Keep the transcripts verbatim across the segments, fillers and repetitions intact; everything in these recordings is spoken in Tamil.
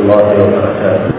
الله وبركاته.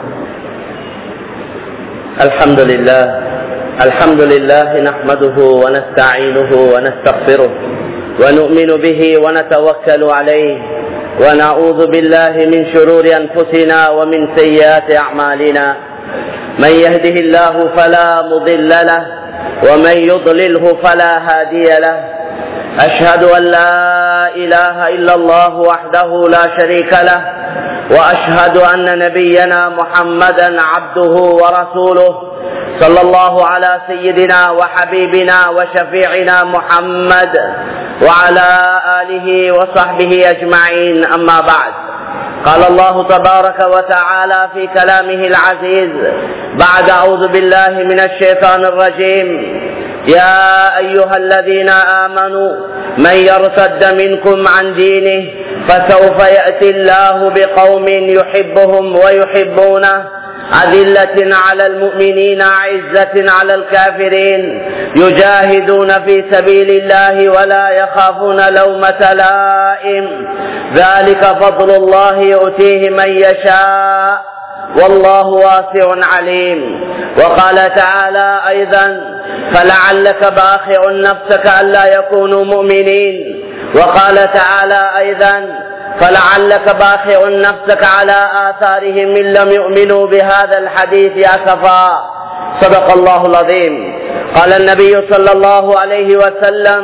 الحمد لله الحمد لله نحمده ونستعينه ونستغفره ونؤمن به ونتوكل عليه ونعوذ بالله من شرور أنفسنا ومن سيئات أعمالنا. من يهده الله فلا مضل له ومن يضلله فلا هادي له. أشهد أن لا إله إلا الله وحده لا شريك له وأشهد أن نبينا محمدا عبده ورسوله صلى الله على سيدنا وحبيبنا وشفيعنا محمد وعلى آله وصحبه أجمعين. أما بعد، قال الله تبارك وتعالى في كلامه العزيز بعد أعوذ بالله من الشيطان الرجيم: يا أيها الذين آمنوا من يرتد منكم عن دينه فسوف يأتي الله بقوم يحبهم ويحبونه أذلة على المؤمنين عزة على الكافرين يجاهدون في سبيل الله ولا يخافون لومة لائم ذلك فضل الله يؤتيه من يشاء والله واسع عليم. وقال تعالى أيضا: فلعلك باخع نفسك ألا يكونوا مؤمنين. وقال تعالى أيضا: فلعلك باخع نفسك على آثارهم إن لم يؤمنوا بهذا الحديث أسفا. صدق الله العظيم. قال النبي صلى الله عليه وسلم: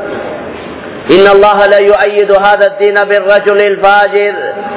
إن الله لا يؤيد هذا الدين بالرجل الفاجر.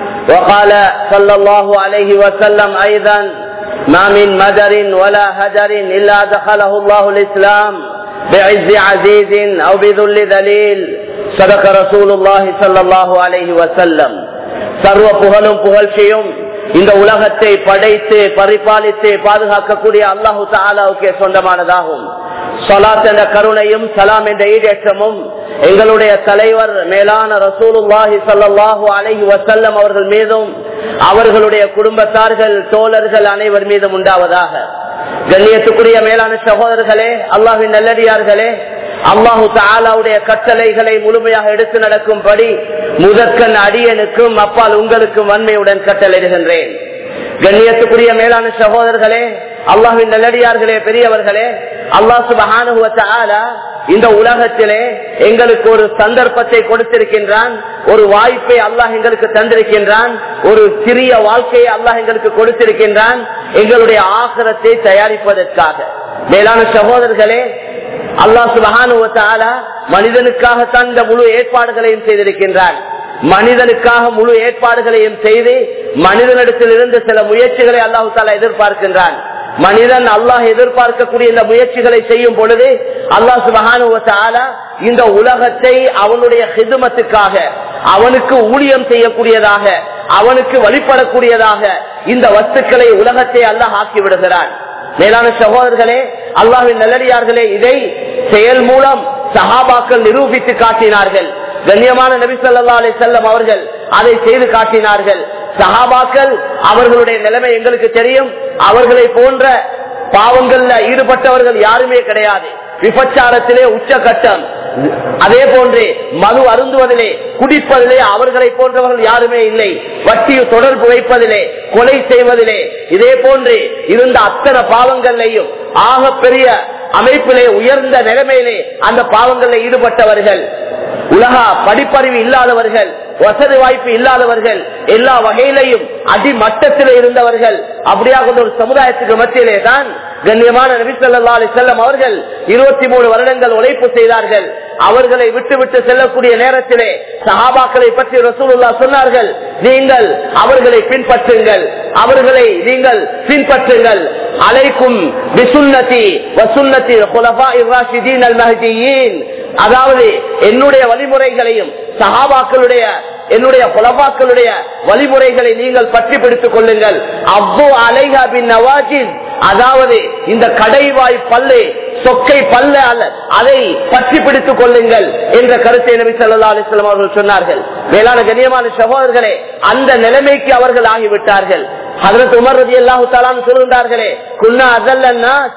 وقال صلى الله عليه وسلم أيضا: ما من مدر ولا هدر إلا دخله الله الإسلام بعز عزيز أو بذل ذليل. صدق رسول الله صلى الله عليه وسلم. சர்வ புகழும் புகழ்ச்சியும் இந்த உலகத்தை படைத்து பரிபாலித்து பாதுகாக்கக்கூடிய அல்லாஹு தஆலாவுக்கே சொந்தமானதாகும். ஸலாத் என்ற கருணையும் சலாம் என்ற ஈடேற்றமும் எங்களுடைய தலைவர் மேலான ரசூலுல்லாஹி ஸல்லல்லாஹு அலைஹி வஸல்லம் அவர்கள் மீதும் அவர்களுடைய குடும்பத்தார்கள் தோழர்கள் அனைவர் மீதும் உண்டாவதாக. கண்ணியத்துக்குரிய மேலான சகோதரர்களே, அல்லாஹ்வின் நல்லடியார்களே, அல்லாஹு தஆலாவுடைய கட்டளைகளை முழுமையாக எடுத்து நடக்கும்படி முதற்கண் அடியனுக்கும் அப்பால் உங்களுக்கும் வன்மையுடன் கட்டளையிடுகின்றேன். கண்ணியத்துக்குரிய மேலான சகோதரர்களே, அல்லாஹ்வின் நல்லடியார்களே, பெரியவர்களே, அல்லாஹ் சுப்ஹானஹு வ தஆலா இந்த உலகத்திலே எங்களுக்கு ஒரு சந்தர்ப்பத்தை கொடுத்திருக்கின்றான், ஒரு வாய்ப்பை அல்லாஹ் எங்களுக்கு தந்திருக்கின்றான், ஒரு சிறிய வாழ்க்கையை அல்லாஹ் எங்களுக்கு கொடுத்திருக்கின்றான் எங்களுடைய ஆகிரத்தை தயாரிப்பதற்காக. மேலான சகோதரர்களே, அல்லாஹ் சுப்ஹானஹு வ தஆலா மனிதனுக்காகத்தான் இந்த முழு ஏற்பாடுகளையும் செய்திருக்கின்றான். மனிதனுக்காக முழு ஏற்பாடுகளையும் செய்து மனிதனிடத்தில் இருந்து சில முயற்சிகளை அல்லாஹு தஆலா எதிர்பார்க்கின்றான். மனிதன் அல்லாஹ் எதிர்பார்க்கக்கூடிய இந்த முயற்சிகளை செய்யும் பொழுது அல்லாஹ் சுப்ஹானஹு வ தஆலா இந்த உலகத்தை அவனுடைய ஹிதுமத்துக்காக, அவனுக்கு ஊழியம் செய்யக்கூடியதாக, அவனுக்கு வழிபடக்கூடியதாக இந்த வஸ்துக்களை உலகத்தை அல்லாஹ் ஆக்கி விடுகிறான். மேலான சகோதரர்களே, அல்லாஹ்வின் நல்லடியார்களே, இதை செயல் மூலம் சஹாபாக்கள் நிரூபித்து காட்டினார்கள். கண்ணியமான நபி ஸல்லல்லாஹு அலைஹி வஸல்லம் அவர்கள் அதை செய்து காட்டினார்கள். சஹாபாக்கள் அவர்களுடைய நிலைமை எங்களுக்கு தெரியும். அவர்களை போன்ற பாவங்கள்ல ஈடுபட்டவர்கள் யாருமே கிடையாது. விபச்சாரத்திலே உச்சகட்டம், அதே போன்று மது அருந்துவதிலே, குடிப்பதிலே அவர்களை போன்றவர்கள் யாருமே இல்லை. வட்டியை தொடர்பு வைப்பதிலே, கொலை செய்வதிலே, இதே போன்று இருந்த அத்தனை பாவங்களையும் ஆக பெரிய அமைப்பிலே உயர்ந்த நிலைமையிலே அந்த பாவங்களில் ஈடுபட்டவர்கள், உலக படிப்பறிவு இல்லாதவர்கள், வசதி வாய்ப்பு இல்லாதவர்கள், எல்லா வகையிலையும் அடிமட்டத்திலே இருந்தவர்கள். அப்படியாக ஒரு சமுதாயத்துக்கு மத்தியிலே தான் கண்ணியமான நபி ஸல்லல்லாஹு அலைஹி வஸல்லம் அவர்கள் இருபத்தி மூணு வருடங்கள் உழைப்பு செய்தார்கள். அவர்களை விட்டு விட்டு செல்லக்கூடிய நேரத்திலே சஹாபாக்களை பற்றி ரசூலுல்லாஹ் சொன்னார்கள்: நீங்கள் அவர்களை பின்பற்றுங்கள், அவர்களை நீங்கள் பின்பற்றுங்கள். அலைக்கும் பிசுன்னதி வ சுன்னதி குலஃபாஇர் ராஷிதீன் அல் மஹ்தியீன். அதாவது என்னுடைய வழிமுறைகளையும் சஹாபாக்களுடைய என்னுடைய குலஃபாக்களுடைய வழிமுறைகளை நீங்கள் பற்றி பிடித்துக் கொள்ளுங்கள். அவ்வு அலைஹா பின் நவாஜிஸ், அதாவது இந்த கடைவாய் பல்லு, சொக்கை பல்ல அல்ல, அதை பற்றி பிடித்துக் கொள்ளுங்கள் என்ற கருத்தை நபி ஸல்லல்லாஹு அலைஹி வஸல்லம் அவர்கள் சொன்னார்கள். மேலான கண்ணியமான சகோதரர்களே, அந்த நிலைமைக்கு அவர்கள் ஆகிவிட்டார்கள். ஹஜ்ரத் உமர் ரலியல்லாஹு தஆலா சொல்கிறார்களே, குன்னா அஸல்லன்னாஸ்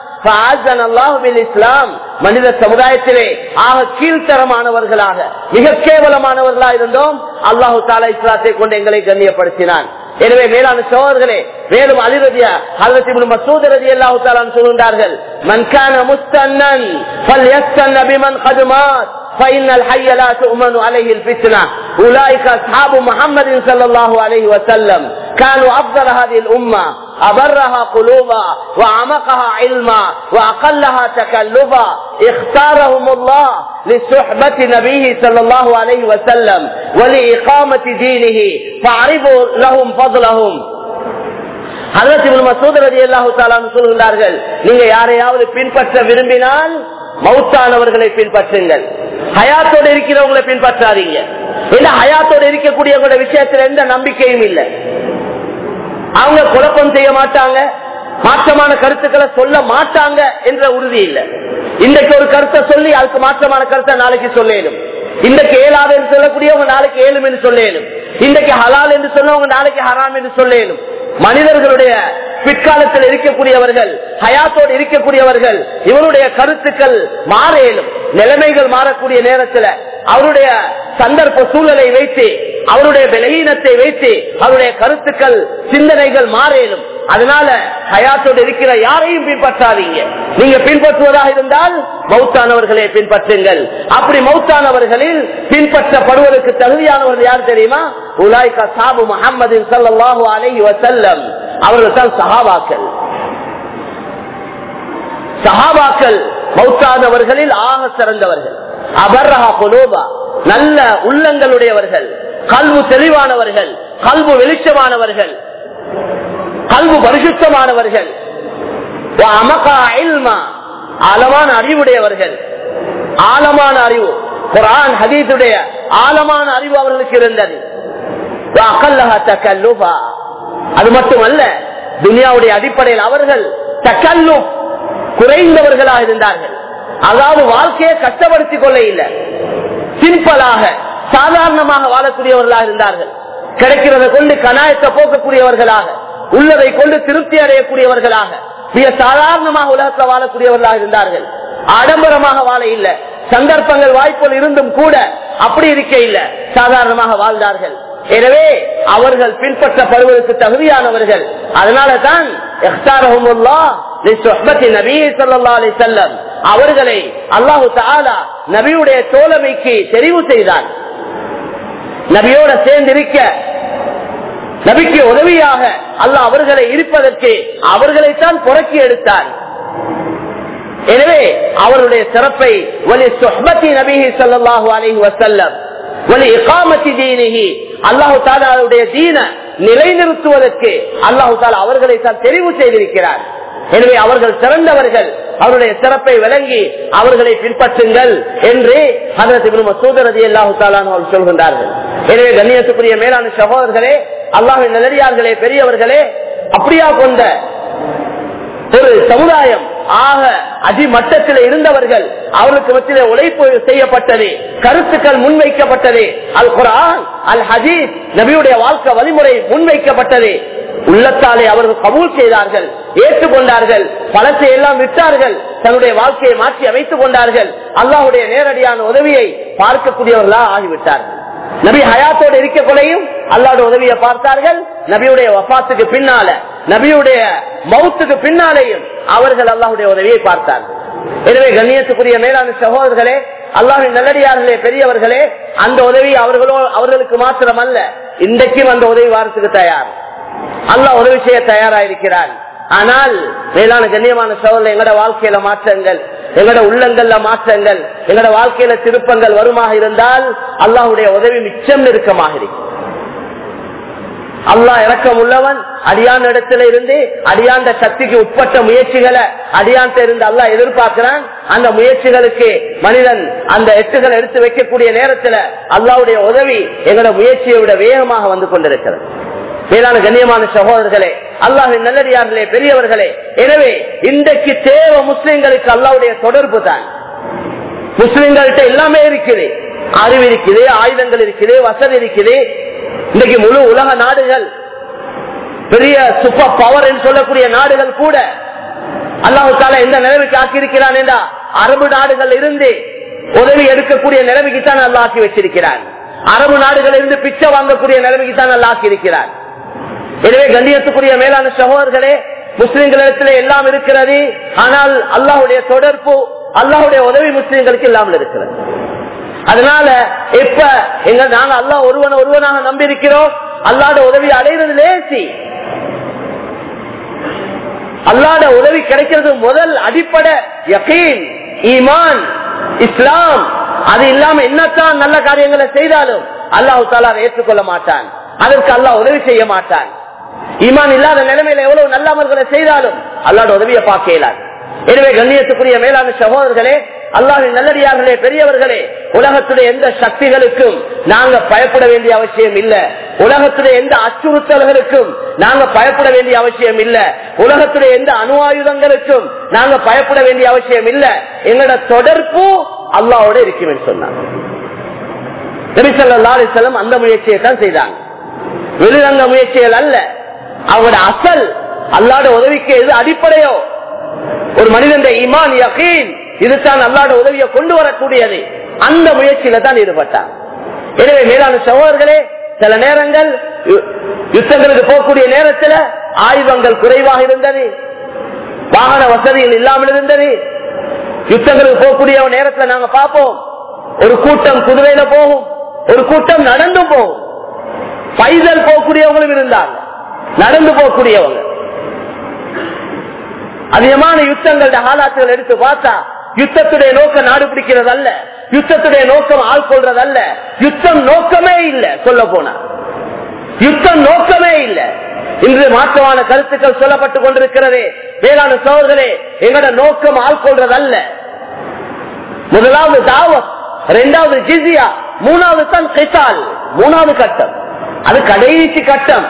இஸ்லாம், மனித சமுதாயத்திலே ஆக கீழ்த்தரமானவர்களாக, மிக கேவலமானவர்களாக இருந்தோம். அல்லாஹு தஆலா இஸ்லாத்தை கொண்டு எங்களை கண்ணியப்படுத்தினான். எனவே மேலான சகோதரர்களே, மேலும் அலி ரலியா ஹஜ்ரத் இப்னு மஸ்ஊத் ரலியல்லாஹு தஆலா சொல்கிறார்கள், மன் கான முஸ்தன்னன் ஃபல்யஸ்தன்ன பிமன் கத் மாத் فإن الحي لا تؤمن عليه الفتنة. أولئك أصحاب محمد صلى الله عليه وسلم كانوا أفضل هذه الأمة أبرها قلوبا وعمقها علما وأقلها تكلفا اختارهم الله لصحبة نبيه صلى الله عليه وسلم ولإقامة دينه فاعرفوا لهم فضلهم. ஹஜ்ரத் இப்னு மஸ்ஊத் ரலியல்லாஹு தஆலா சொல்கிறார்கள், நீங்க யாரையாவது பின்பற்ற விரும்பினால் மௌத்தானவர்களை பின்பற்றுங்கள், ஹயாத்தோடு இருக்கிறவங்களை பின்பற்றாதீங்க. இந்த ஹயாத்தோடு இருக்கக்கூடியவங்களோட விஷயத்துல எந்த நம்பிக்கையும் இல்லை. அவங்க குழப்பம் செய்ய மாட்டாங்க, மாற்றமான கருத்துக்களை சொல்ல மாட்டாங்க என்ற உறுதி இல்லை. இன்றைக்கு ஒரு கருத்தை சொல்லி அதுக்கு மாற்றமான கருத்தை நாளைக்கு சொல்லும். இன்றைக்கு ஏழாது என்று சொல்லக்கூடியவங்க நாளைக்கு ஏழும் என்று சொல்லும். இன்றைக்கு ஹலால் என்று சொன்னவங்க நாளைக்கு ஹராம் என்று சொல்லும். மனிதர்களுடைய பிற்காலத்தில் இருக்கக்கூடியவர்கள், ஹயாத்தோடு இருக்கக்கூடியவர்கள், இவருடைய கருத்துக்கள் மாறேனும். நிலைமைகள் மாறக்கூடிய நேரத்தில் அவருடைய சந்தர்ப்ப சூழலை வைத்து, அவருடைய பலவீனத்தை வைத்து அவருடைய கருத்துக்கள் சிந்தனைகள் மாறேனும். அதனால ஹயாத்தோடு இருக்கிற யாரையும் பின்பற்றாதீங்க. நீங்க பின்பற்றுவதாக இருந்தால் மௌத்தானவர்களை பின்பற்றுங்கள். அப்படி மௌத்தானவர்களில் பின்பற்றப்படுவதற்கு தகுதியானவர்கள் யார் தெரியுமா? உலாய்க அஸ்ஹாபு முஹம்மதின் ஸல்லல்லாஹு அலைஹி வஸல்லம். அவர்கள் தான் சஹாபாக்கள். சஹாபாக்கள் மௌத்தானவர்களில் ஆக சிறந்தவர்கள். அபர்ரஹா குலூபா, நல்ல உள்ளங்களுடையவர்கள், கல்பு தெளிவானவர்கள், கல்பு வெளிச்சமானவர்கள், கல்பு பரிசுத்தமானவர்கள், ஆழமான அறிவுடையவர்கள். ஆழமான அறிவு, குர்ஆன் ஹதீஸுடைய ஆழமான அறிவு அவர்களுக்கு இருந்தது. அது மட்டுமல்ல, துனியாவுடைய அடிப்படையில் அவர்கள் தக்கல்லுப் குறைந்தவர்களாக இருந்தார்கள். அதாவது வாழ்க்கையை கஷ்டப்படுத்திக் கொள்ள இல்லை, சிம்பிளாக சாதாரணமாக வாழக்கூடியவர்களாக இருந்தார்கள். கிடைக்கிறதை கொண்டு கனாயத்தை போக்கக்கூடியவர்களாக, உள்ளதை கொண்டு திருப்தி அடையக்கூடியவர்களாக, மிக சாதாரணமாக உலகத்தில் வாழக்கூடியவர்களாக இருந்தார்கள். ஆடம்பரமாக வாழ இல்லை, சந்தர்ப்பங்கள் வாய்ப்புகள் இருந்தும் கூட அப்படி இருக்க இல்லை, சாதாரணமாக வாழ்ந்தார்கள். எனவே அவர்கள் பின்பற்றப்படுவதற்கு தகுதியானவர்கள். அதனால தான் அவர்களை அல்லாஹு தஆலா நபியுடைய தோழமைக்கு தெரிவு செய்தார். நபியோட சேர்ந்திருக்க, நபிக்கு உதவியாக அல்லாஹ் அவர்களை இருப்பதற்கு அவர்களைத்தான் புறக்கி எடுத்தார். எனவே அவருடைய சிறப்பை வலி சுஹ்பத்தி நபிஹி ஸல்லல்லாஹு அலைஹி வஸல்லம் வலி இகாமத்தி தீனிஹி, அல்லாஹு தஆலாவுடைய தீன நிலைநிறுத்துவதற்கு அல்லாஹு தஆலா அவர்களை தான் தெரிவு செய்திருக்கிறார். எனவே அவர்கள் சிறந்தவர்கள். அவருடைய சிறப்பை விளங்கி அவர்களை பின்பற்றுங்கள் என்று ஹஜ்ரத் இப்னு மஸ்ஊத் ரலியல்லாஹு தஆலா அவர்கள் சொல்கின்றார்கள். எனவே கண்ணியத்துக்குரிய மேலான சகோதரர்களே, அல்லாஹ்வின் நல்லடியார்களே, பெரியவர்களே, அப்படியா கொண்ட ஒரு சமுதாயம், ஆக அடிமட்டத்தில் இருந்தவர்கள், அவர்களுக்கு மத்தியிலே உழைப்பு செய்யப்பட்டது, கருத்துக்கள் முன்வைக்கப்பட்டது, அல் குர்ஆன் அல் ஹதீஸ் நபியுடைய வாழ்க்கை வழிமுறை முன்வைக்கப்பட்டது. உள்ளத்தாலே அவர்கள் கபூல் செய்தார்கள், ஏற்றுக்கொண்டார்கள், பலத்தை எல்லாம் விட்டார்கள், தன்னுடைய வாழ்க்கையை மாற்றி அமைத்துக் கொண்டார்கள். அல்லாஹ்வுடைய நேரடியான உதவியை பார்க்கக்கூடியவர்களாக ஆகிவிட்டார்கள். நபி ஹயாத்தோடு இருக்க கொலையும் அல்லாஹ்வுடைய உதவியை பார்த்தார்கள். நபியுடைய வஃபாத்துக்கு பின்னால, நபியுடைய மௌத்துக்கு பின்னாலேயும் அவர்கள் அல்லாஹ்வுடைய உதவியை பார்த்தார்கள். எனவே கண்ணியத்துக்குரிய மேலான சகோதரர்களே, அல்லாஹ்வின் நல்லடியார்களே, பெரியவர்களே, அந்த உதவி அவர்களோ அவர்களுக்கு மாத்திரம் அல்ல, இன்றைக்கும் அந்த உதவி வாரத்துக்கு தயார். அல்லாஹ் உதவி செய்ய தயாராயிருக்கிறார். ஆனால் மேலான கண்ணியமான சகோதரர்களே, எங்கட வாழ்க்கையில மாற்றங்கள், எங்கட உள்ளங்கள்ல மாற்றங்கள், எங்கட வாழ்க்கையில திருப்பங்கள் வருமாக இருந்தால் அல்லாஹ்வுடைய உதவி மிச்சம் நெருக்கமாக இருக்கு. அல்லாஹ் இரக்கம் உள்ளவன். அடியான் இடத்துல இருந்து அடியாண்ட சக்திக்கு உட்பட்ட முயற்சிகளை அடியான் இருந்து அல்லாஹ் எதிர்பார்க்கிறான். அந்த முயற்சிகளுக்கு மனிதன் அந்த எட்டுகளை எடுத்து வைக்கக்கூடிய நேரத்துல அல்லாஹ்வுடைய உதவி எங்களோட முயற்சியை விட வேகமாக வந்து கொண்டிருக்கிறது. மேலான கண்ணியமான சகோதரர்களே, அல்லாஹ்வின் நல்லடியார்களே, பெரியவர்களே, எனவே இன்றைக்கு தேவை முஸ்லிம்களுக்கு அல்லாஹ்வுடைய தொடர்பு தான். முஸ்லிம்கள்ட்ட எல்லாமே இருக்குது, அறிவு இருக்குது, ஆயுதங்கள் இருக்குது, வசதி இருக்குது. இன்றைக்கு முழு உலக நாடுகள், பெரிய சூப்பர் பவர் என்று சொல்லக்கூடிய நாடுகள் கூட அல்லாஹ் தஆலா எந்த நிலைமைக்கு ஆக்கியிருக்கிறான் என்றா, அரபு நாடுகள் இருந்து உதவி எடுக்கக்கூடிய நிலைமைக்கு தான் அல்லாஹ் ஆக்கி வச்சிருக்கிறார். அரபு நாடுகள் இருந்து பிச்சை வாங்கக்கூடிய நிலைமைக்கு தான் அல்லாஹ் ஆக்கி இருக்கிறார். எனவே கண்ணியத்துக்குரிய மேலான சகோதரர்களே, முஸ்லிம்களிடத்திலே எல்லாம் இருக்கிறது. ஆனால் அல்லாஹ்வுடைய தொடர்பு, அல்லாஹ்வுடைய உதவி முஸ்லிம்களுக்கு இல்லாமல் இருக்கிறது. அதனால இப்ப எங்க நாங்க அல்லாஹ் ஒருவன் ஒருவனாக நம்பி இருக்கிறோம். அல்லாஹ்வுடைய உதவி அடைகிறது லேசி. அல்லாஹ்வுடைய உதவி கிடைக்கிறது முதல் அடிப்படை யகீன், ஈமான், இஸ்லாம். அது இல்லாம என்னத்தான் நல்ல காரியங்களை செய்தாலும் அல்லாஹ் தஆலா அதை ஏற்றுக்கொள்ள மாட்டான். அதற்கு அல்லாஹ் உதவி செய்ய மாட்டான். ஈமான் இல்லாத நிலைமையில எவ்வளவு நல்ல அமல்களை செய்தாலும் அல்லாஹ்வுடைய உதவியை பார்க்க இயலாது. எனவே கண்ணியத்துக்குரிய மேலான சகோதரர்களே, அல்லாஹ்வின் நல்லடியார்களே, பெரியவர்களே, உலகத்துடைய எந்த சக்திகளுக்கும் நாங்க பயப்பட வேண்டிய அவசியம் இல்ல. உலகத்துடைய எந்த அச்சுறுத்தல்களுக்கும் நாங்க பயப்பட வேண்டிய அவசியம் இல்ல. உலகத்துடைய எந்த அணு ஆயுதங்களுக்கும் நாங்க பயப்பட வேண்டிய அவசியம் இல்ல. எங்களோட தொடர்பு அல்லாஹ்வோட இருக்கும் சொன்னாங்க. நபி ஸல்லல்லாஹு அலைஹி வஸல்லம் அந்த முயற்சியை தான் செய்தாங்க. வெளிரங்க முயற்சிகள் அல்ல. அவங்களோட அசல் அல்லாஹ்வுடைய உதவிக்கு எது அடிப்படையோ, ஒரு மனிதன் ஈமான், யகீன், இதுதான் அல்லாஹ்வுடைய உதவியை கொண்டு வரக்கூடியது. அந்த முயற்சியில தான் ஈடுபட்டார். எனவே மேலான சகோதரர்களே, சில நேரங்கள் யுத்தங்களுக்கு போகக்கூடிய நேரத்தில் ஆயுதங்கள் குறைவாக இருந்தது, வாகன வசதிகள் இல்லாமல் இருந்தது. யுத்தங்களுக்கு போகக்கூடிய நேரத்தில் நாங்க பார்ப்போம், ஒரு கூட்டம் குதிரையில போகும், ஒரு கூட்டம் நடந்து போகும். பைதல் போகக்கூடியவங்களும் இருந்தாங்க, நடந்து போகக்கூடியவங்க. அதிகமான யுத்தங்களுடைய ஹாலாத்துகள் எடுத்து பார்த்தா யுத்தத்துடைய நோக்கம் நாடு பிடிக்கிறது அல்ல, யுத்தத்துடைய நோக்கம் ஆள் கொள்றது அல்ல. யுத்தம் நோக்கமே இல்லை. சொல்ல போனா யுத்தம் நோக்கமே இல்லை. இன்று மாற்றமான கருத்துக்கள் சொல்லப்பட்டுக் கொண்டிருக்கிறதே. வேளாண் சோழர்களே, எங்களோட நோக்கம் ஆள் கொள்றது அல்ல. முதலாவது தாவத், இரண்டாவது ஜிஸியா, மூணாவது தான் கிசால். மூணாவது கட்டம், அது கடைசி கட்டம்.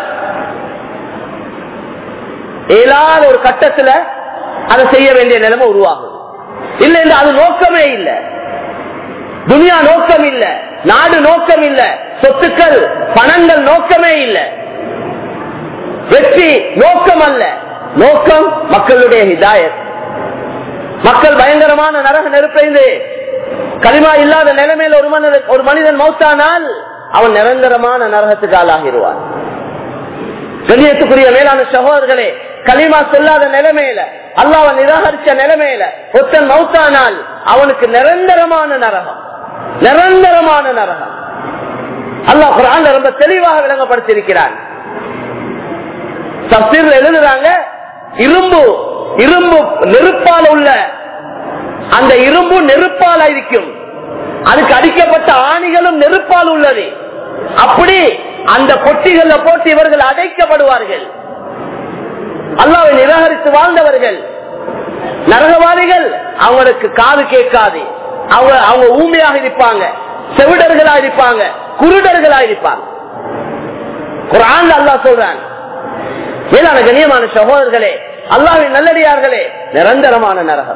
ஏழாத ஒரு கட்டத்துல அதை செய்ய வேண்டிய நிலைமை உருவாகுது. இல்ல இல்ல, அது நோக்கமே இல்ல. துனியா நோக்கம் இல்ல, நாடு நோக்கம் இல்ல, சொத்துக்கள் பணங்கள் நோக்கமே இல்ல, வெற்றி நோக்கம் அல்ல. நோக்கம் மக்களுடைய ஹிதாயத். மக்கள் பயங்கரமான நரக நெருப்பைந்து கலிமா இல்லாத நிலைமையில் ஒரு மனிதன் ஒரு மனிதன் மௌத்தானால் அவன் நிரந்தரமான நரகத்துக்கு ஆளாகிடுவான். கண்ணியத்துக்குரிய மேலான சகோதரர்களே, கலிமா சொல்லாத நிலைமையில, அல்லாஹ்வை நிராகரிச்ச நிலைமையில ஒருத்தன் மௌத்தானால் அவனுக்கு நிரந்தரமான நரகம், நிரந்தரமான நரகம். அல்லாஹ் குர்ஆன்ல ரொம்ப தெளிவாக விளங்கப்படுத்தியிருக்கிறான். தஃசீர்ல எழுதுறாங்க, இரும்பு இரும்பு நெருப்பால் உள்ள அந்த இரும்பு நெருப்பால் இருக்கும், அதுக்கு அடிக்கப்பட்ட ஆணிகளும் நெருப்பால் உள்ளது. அப்படி அந்த பொட்டிகள்ல போட்டு இவர்கள் அடைக்கப்படுவார்கள். அல்லாஹ்வை நிராகரித்து வாழ்ந்தவர்கள் நரகவாதிகள். அவங்களுக்கு காது கேட்காது, அவங்க அவங்க ஊமையாக இருப்பாங்க, செவிடர்களா இருப்பாங்க, குருடர்களா இருப்பாங்க. குர்ஆன்ல அல்லாஹ் சொல்றான். மேலான கண்ணியமான சகோதரர்களே, அல்லாஹ்வின் நல்லடியார்களே, நிரந்தரமான நரகம்.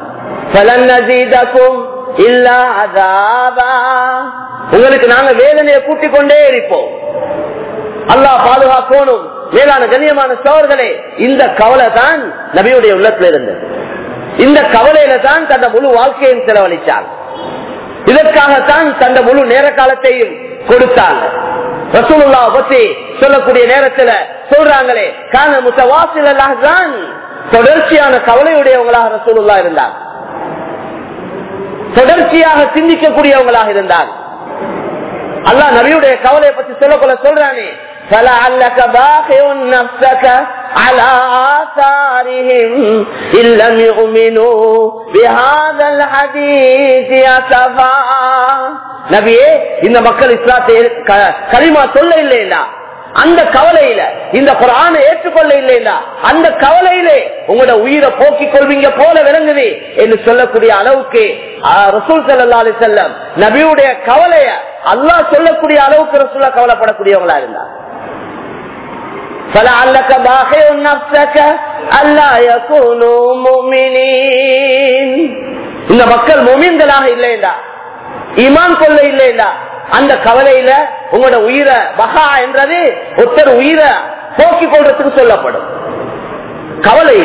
உங்களுக்கு நாங்க வேதனையை கூட்டிக் கொண்டே இருப்போம். அல்லாஹ் பாதுகாக்கணும். மேலான கண்ணியமான சகோதரர்களே, இந்த கவலை தான் நபியுடைய உள்ளத்துல இருந்தது. இந்த கவலையில தான் தந்த முழு வாழ்க்கையும் செலவழிச்சார். இதற்காகத்தான் தந்த முழு நேர காலத்தையும் கொடுத்தாங்க. ரசூலுல்லாஹ் பத்தி சொல்லக்கூடிய நேரத்துல சொல்றாங்களே, கான முத்தவாசிலாக தான் தொடர்ச்சியான கவலையுடையவங்களாக ரசூலுல்லாஹ் இருந்தார், தொடர்ச்சியாக சிந்திக்கக்கூடியவங்களாக இருந்தார். அல்லாஹ் நபியுடைய கவலையை பத்தி சொல்லக்கூட சொல்றானே, فَلَعَلَّكَ بَاخِعٌ نَفْسَكَ عَلَى آثَارِهِمْ إِن لَّمْ يُؤْمِنُوا بِهَذَا الْحَدِيثِ أَسَفًا. நபியே, இந்த மக்கள் இஸ்லாத்தை கலிமா சொல்ல இல்லையா, அந்த கவலையில இந்த குர்ஆனை ஏற்றுக்கொள்ள இல்லையா, அந்த கவலையிலே உங்களோட உயிரை போக்கிக் கொள்வீங்க போல விளங்குது என்று சொல்லக்கூடிய அளவுக்கு ரசூல் ஸல்லல்லாஹு அலைஹி வஸல்லம் நபியுடைய கவலைய அல்லாஹ் சொல்லக்கூடிய அளவுக்கு ரசூலுல்லாஹ் கவலைப்படக்கூடியவங்களா இருந்தார். فَلَعَلَّكَ بَاخِعٌ نَفْسَكَ أَلَّا يَكُونُوا مُؤْمِنِينَ. இந்த மக்கள் முஃமின்களாக இல்லையா, ஈமான் கொள்ள இல்லையா, அந்த கவலையில உங்களோட உயிரை பகா என்றது ஒருத்தர் உயிரை போக்கிக் கொள்றதுக்கு சொல்லப்படும். கவலை.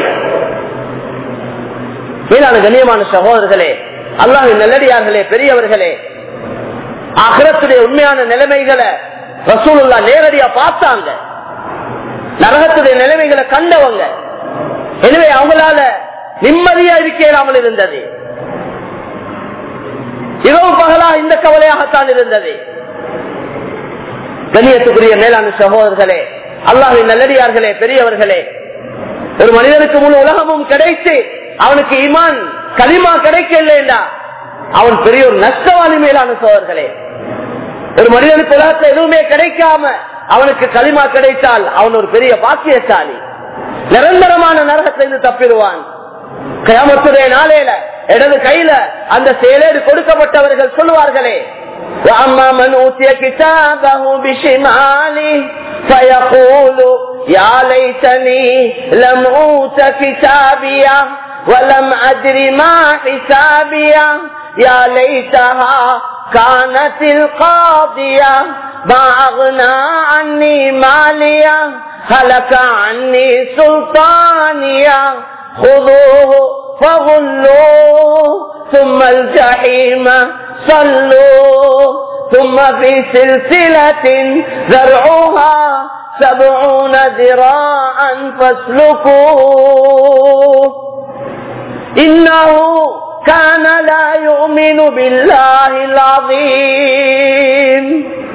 மேலான கண்ணியமான சகோதரர்களே, அல்லாஹ்வின் நல்லடியார்களே, பெரியவர்களே, ஆகிரத்துடைய உண்மையான நிலைமைகளை ரசூலுல்லாஹ் நேரடியா பார்த்தாங்க. நரகத்துடைய அவங்களுடைய நிலைமைகளை கண்டவங்க. எனவே அவங்களால நிம்மதியா இருக்க இயலாமல் இருந்தது. இரவு பகலா இந்த கவலையாகத்தான் இருந்தது. கண்ணியத்துக்குரிய மேலான சகோதரர்களே, அல்லாஹ்வின் நல்லடியார்களே, பெரியவர்களே, ஒரு மனிதனுக்கு முழு உலகமும் கிடைத்து அவனுக்கு ஈமான் கலிமா கிடைக்கலையா அவன் பெரிய ஒரு நஷ்டவாளி. மேலான சகோதரர்களே, ஒரு மனிதனுக்கு உலகத்துல எதுவுமே கிடைக்காம அவனுக்கு கலிமா கிடைத்தால் அவன் ஒரு பெரிய பாக்கியசாலி. நிரந்தரமான நரகத்திலிருந்து தப்பிடுவான். கியாமத்துடைய நாளையில இடது கையில அந்த செயலேடு கொடுக்கப்பட்டவர்கள் சொல்லுவார்களே, وَأَمَّا مَنْ أُوتِيَ كِتَابَهُ بِشِمَالِهِ فَيَقُولُ يَا لَيْتَنِي لَمْ أُوتَ كِتَابِيَهْ وَلَمْ أَدْرِ مَا حِسَابِيَهْ يَا لَيْتَهَا كَانَتِ الْقَاضِيَةَ مَا أَغْنَى عَنِّي مَالِيَهْ هَلَكَ عَنِّي سُلْطَانِيَهْ خُذُوهُ فَغُلُّوهُ ثُمَّ الْجَحِيمَ صَلُّوهُ ثُمَّ فِي سِلْسِلَةٍ ذَرْعُهَا سَبْعُونَ ذِرَاعًا فَاسْلُكُوهُ إِنَّهُ كَانَ لَا يُؤْمِنُ بِاللَّهِ الْعَظِيمِ.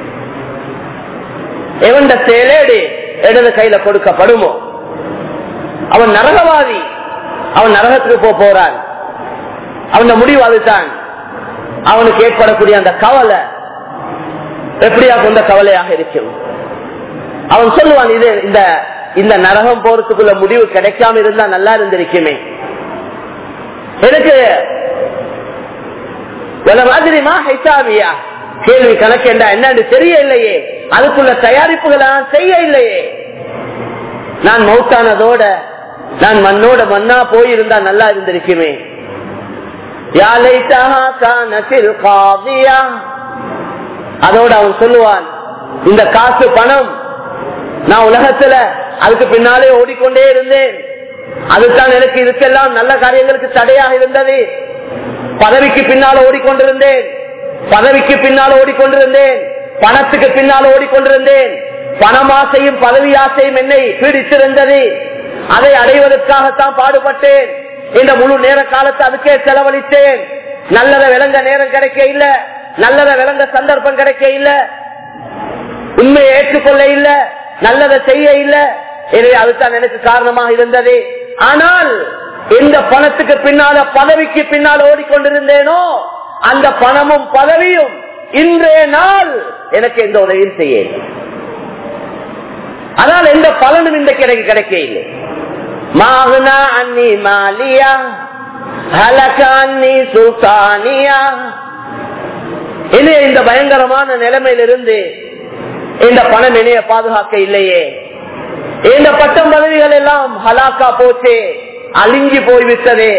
எவண்ட செயலேடு இடது கையில கொடுக்கப்படுமோ அவன் நரகவாதி. அவன் நரகத்துக்கு போக போறான். அவன் முடிவு அதுதான். அவனுக்கு ஏற்படக்கூடிய அந்த கவலை எப்படியா கொண்ட கவலையாக இருக்கும். அவன் சொல்லுவான், இது இந்த இந்த நரகம் போறதுக்குள்ள முடிவு கிடைக்காம இருந்தா நல்லா இருந்திருக்குமே. எனக்கு மாதிரிமா ஹைசாவியா கேள்வி கணக்கு என்னன்னு தெரிய இல்லையே, அதுக்குள்ள தயாரிப்புகளை நான் செய்ய இல்லையே. நான் மௌத்தானதோட நான் மண்ணோட மண்ணா போயிருந்தா நல்லா இருந்திருக்குமே. அதோட அவன் சொல்லுவான், இந்த காசு பணம் நான் உலகத்துல அதுக்கு பின்னாலே ஓடிக்கொண்டே இருந்தேன். அதுதான் எனக்கு இதுக்கெல்லாம் நல்ல காரியங்களுக்கு தடையாக இருந்தது. பதவிக்கு பின்னால் ஓடிக்கொண்டிருந்தேன், பதவிக்கு பின்னால் ஓடிக்கொண்டிருந்தேன், பணத்துக்கு பின்னால் ஓடிக்கொண்டிருந்தேன். பணமாசையும் பதவி ஆசையும் என்னை பீடித்திருந்தது. அதை அடைவதற்காகத்தான் பாடுபட்டேன். இந்த முழு நேர காலத்தை அதுக்கே செலவழித்தேன். நல்லத விளங்க நேரம் கிடைக்க இல்ல, நல்லத விளங்க சந்தர்ப்பம் கிடைக்க இல்ல, உண்மையை ஏற்றுக்கொள்ள இல்ல, நல்லதை செய்ய இல்ல. எனவே அதுதான் எனக்கு காரணமாக இருந்தது. ஆனால் எந்த பணத்துக்கு பின்னால பதவிக்கு பின்னால் ஓடிக்கொண்டிருந்தேனோ அந்த பணமும் பதவியும் இன்றைய நாள் எனக்கு எந்த உதவியும் செய்ய இல்லை. அதனால் எந்த பலனும் இன்றைக்கு எனக்கு கிடைக்க இல்லை. மாகுனா அன்னி மாலியா ஹலகா அன்னி சுல்தானியா. இனி இந்த பயங்கரமான நிலைமையிலிருந்து இந்த பணம் இணைய பாதுகாக்க இல்லையே. இந்த பட்டம் பதவிகள் எல்லாம் ஹலாக்கா போச்சு, அழிஞ்சி போய்விட்டதே.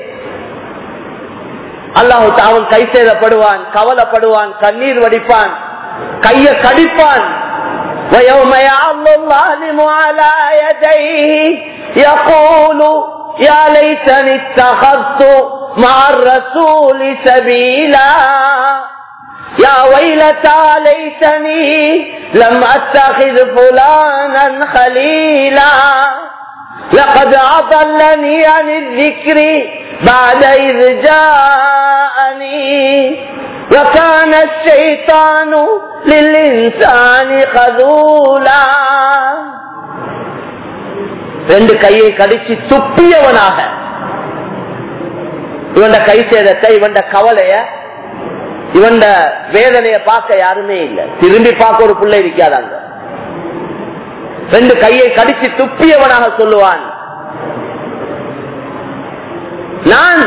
அல்லாஹ் அவன் கை சேதப்படுவான், கவலைப்படுவான், கண்ணீர் வடிப்பான், கைய கடிப்பான். وَيَوْمَ يَعَضُّ الظَّالِمُ عَلَى يَدَيْهِ يَقُولُ يَا لَيْتَنِي اتَّخَذْتُ مَعَ الرَّسُولِ سَبِيلًا يَا وَيْلَتَى لَيْتَنِي لَمْ أَتَّخِذْ فُلَانًا خَلِيلًا لَقَدْ أَضَلَّنِي عَنِ الذِّكْرِ بَعْدَ إِذْ جَاءَنِي وَكَانَ الشَّيْطَانُ لِلْإِنسَانِ خَذُولًا. ரெண்டு கையை கடிச்சு துப்பியவனாக இவன் கை சேதத்தை, இவன் கவலைய, இவன் வேதனைய பார்க்க யாருமே இல்லை. திரும்பி பார்க்க ஒரு பிள்ளை இருக்காதாங்க. ரெண்டு கையை கடிச்சு துப்பியவனாக சொல்லுவான், நான்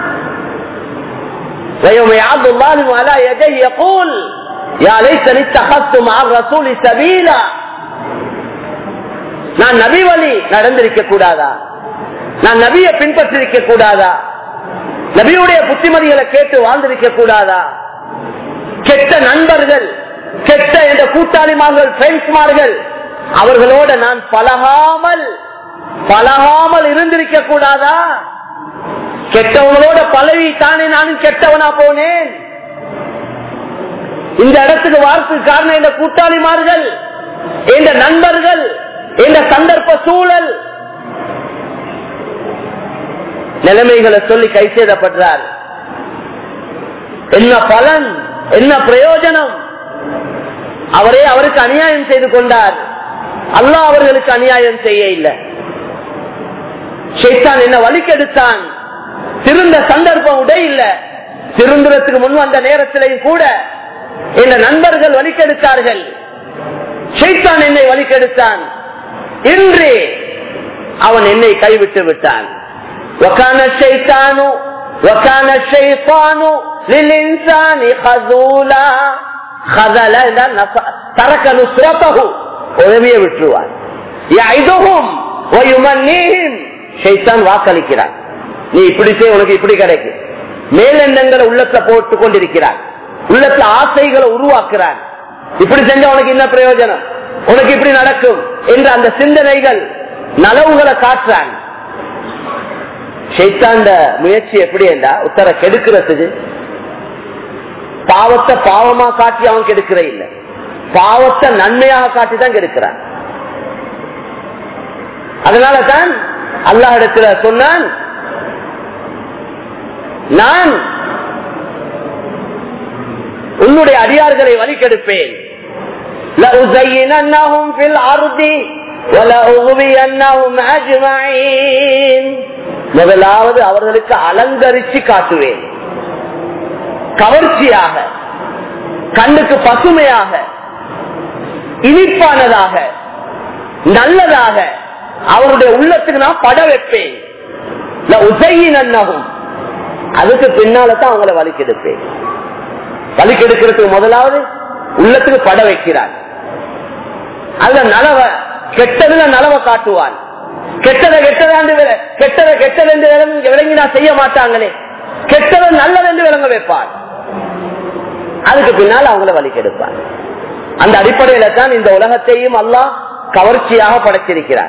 நான் நபி வழி நடந்திருக்க கூடாதா? நான் நபியை பின்பற்றிருக்க கூடாதா? நபியுடைய புத்திமதிகளை கேட்டு வாழ்ந்திருக்க கூடாதா? கெட்ட நண்பர்கள், கெட்ட என்ற கூட்டாளிமார்கள், பிரெண்ட்ஸ்மார்கள், அவர்களோட நான் பழகாமல் பழகாமல் இருந்திருக்க கூடாதா? கெட்டவங்களோட பழகி தானே நானும் கெட்டவனா போனேன். இந்த இடத்துக்கு வார்த்தை காரணம் இந்த கூட்டாளிமார்கள், இந்த நண்பர்கள், இந்த சந்தர்ப்ப சூழல் நிலைமைகளை சொல்லி கை செய்தப்படுறார். என்ன பலன், என்ன பிரயோஜனம்? அவரே அவருக்கு அநியாயம் செய்து கொண்டார். அல்லாஹ் அவர்களுக்கு அநியாயம் செய்ய இல்லை. ஷைத்தான் என்ன வலிக்கெடுத்தான். திருந்த சந்தர்ப்பம் உடைய இல்ல. திருந்துறதுக்கு முன் வந்த நேரத்திலேயும் கூட என்ற நண்பர்கள் வலிக்கெடுத்தார்கள். ஷைத்தான் என்னை வலிக்கெடுத்தான். இன்று அவன் என்னை கைவிட்டு விட்டான். وَكَانَ الشَّيْطَانُ وَكَانَ الشَّيْطَانُ لِلْإِنسَانِ خَذُولًا خَذَلَ تَرَكَ نُصْرَتَهُ உதவியை விட்டுருவான். يَعِدُهُمْ وَيُمَنِّيهِمْ ஷைத்தான் வாக்களிக்கிறான். நீ இப்படி செய், உனக்கு இப்படி கிடைக்கும். மேலெண்ணங்களை உள்ளத்தை போட்டுக் கொண்டிருக்கிறான். உள்ளத்துல ஆசைகளை உருவாக்குறான். இப்படி செஞ்சா உனக்கு என்ன பிரயோஜனம், உனக்கு இப்படி நடக்கும் என்ற அந்த சிந்தனைகள் நலவுகளை காட்டுறான். ஷைத்தாண்ட முயற்சி எப்படி என்றா உத்தர கெடுக்கிறதுக்கு பாவத்தை பாவமா காட்டி அவன் கெடுக்கிற இல்ல, பாவத்தை நன்மையாக காட்டி தான் கெடுக்கிறான். அதனால தான் அல்லாஹ் இடத்துல சொன்னான், நான் உன்னுடைய அடியார்களை வழிகெடுப்பேன். لَأُزَيِّنَنَّهُمْ فِي الْأَرْضِ وَلَأُغْوِيَنَّهُمْ أَجْمَعِينَ முதலாவது அவர்களுக்கு அலங்கரிச்சு காட்டுவேன். கவர்ச்சியாக, கண்ணுக்கு பசுமையாக, இனிப்பானதாக, நல்லதாக அவருடைய உள்ளத்துக்கு நான் பட வைப்பேன். لَأُزَيِّنَنَّهُمْ அதுக்கு பின்னால்தான் அவங்களை வலிக்கெடுப்பேன். வலிக்கெடுக்கிறதுக்கு முதலாவது உள்ளத்துக்கு பட வைக்கிறான். அதுல நலவ கெட்டதுல நலவ காட்டுவான். கெட்டதை கெட்டதாண்டு கெட்டதை கெட்டது என்று விளங்கினா செய்ய மாட்டாங்களே, கெட்டதை நல்லது என்று விளங்க வைப்பான். அதுக்கு பின்னால் அவங்கள வலிக்கெடுப்பான். அந்த அடிப்படையில தான் இந்த உலகத்தையும் அல்லாஹ் கவர்ச்சியாக படைச்சிருக்கிறான்,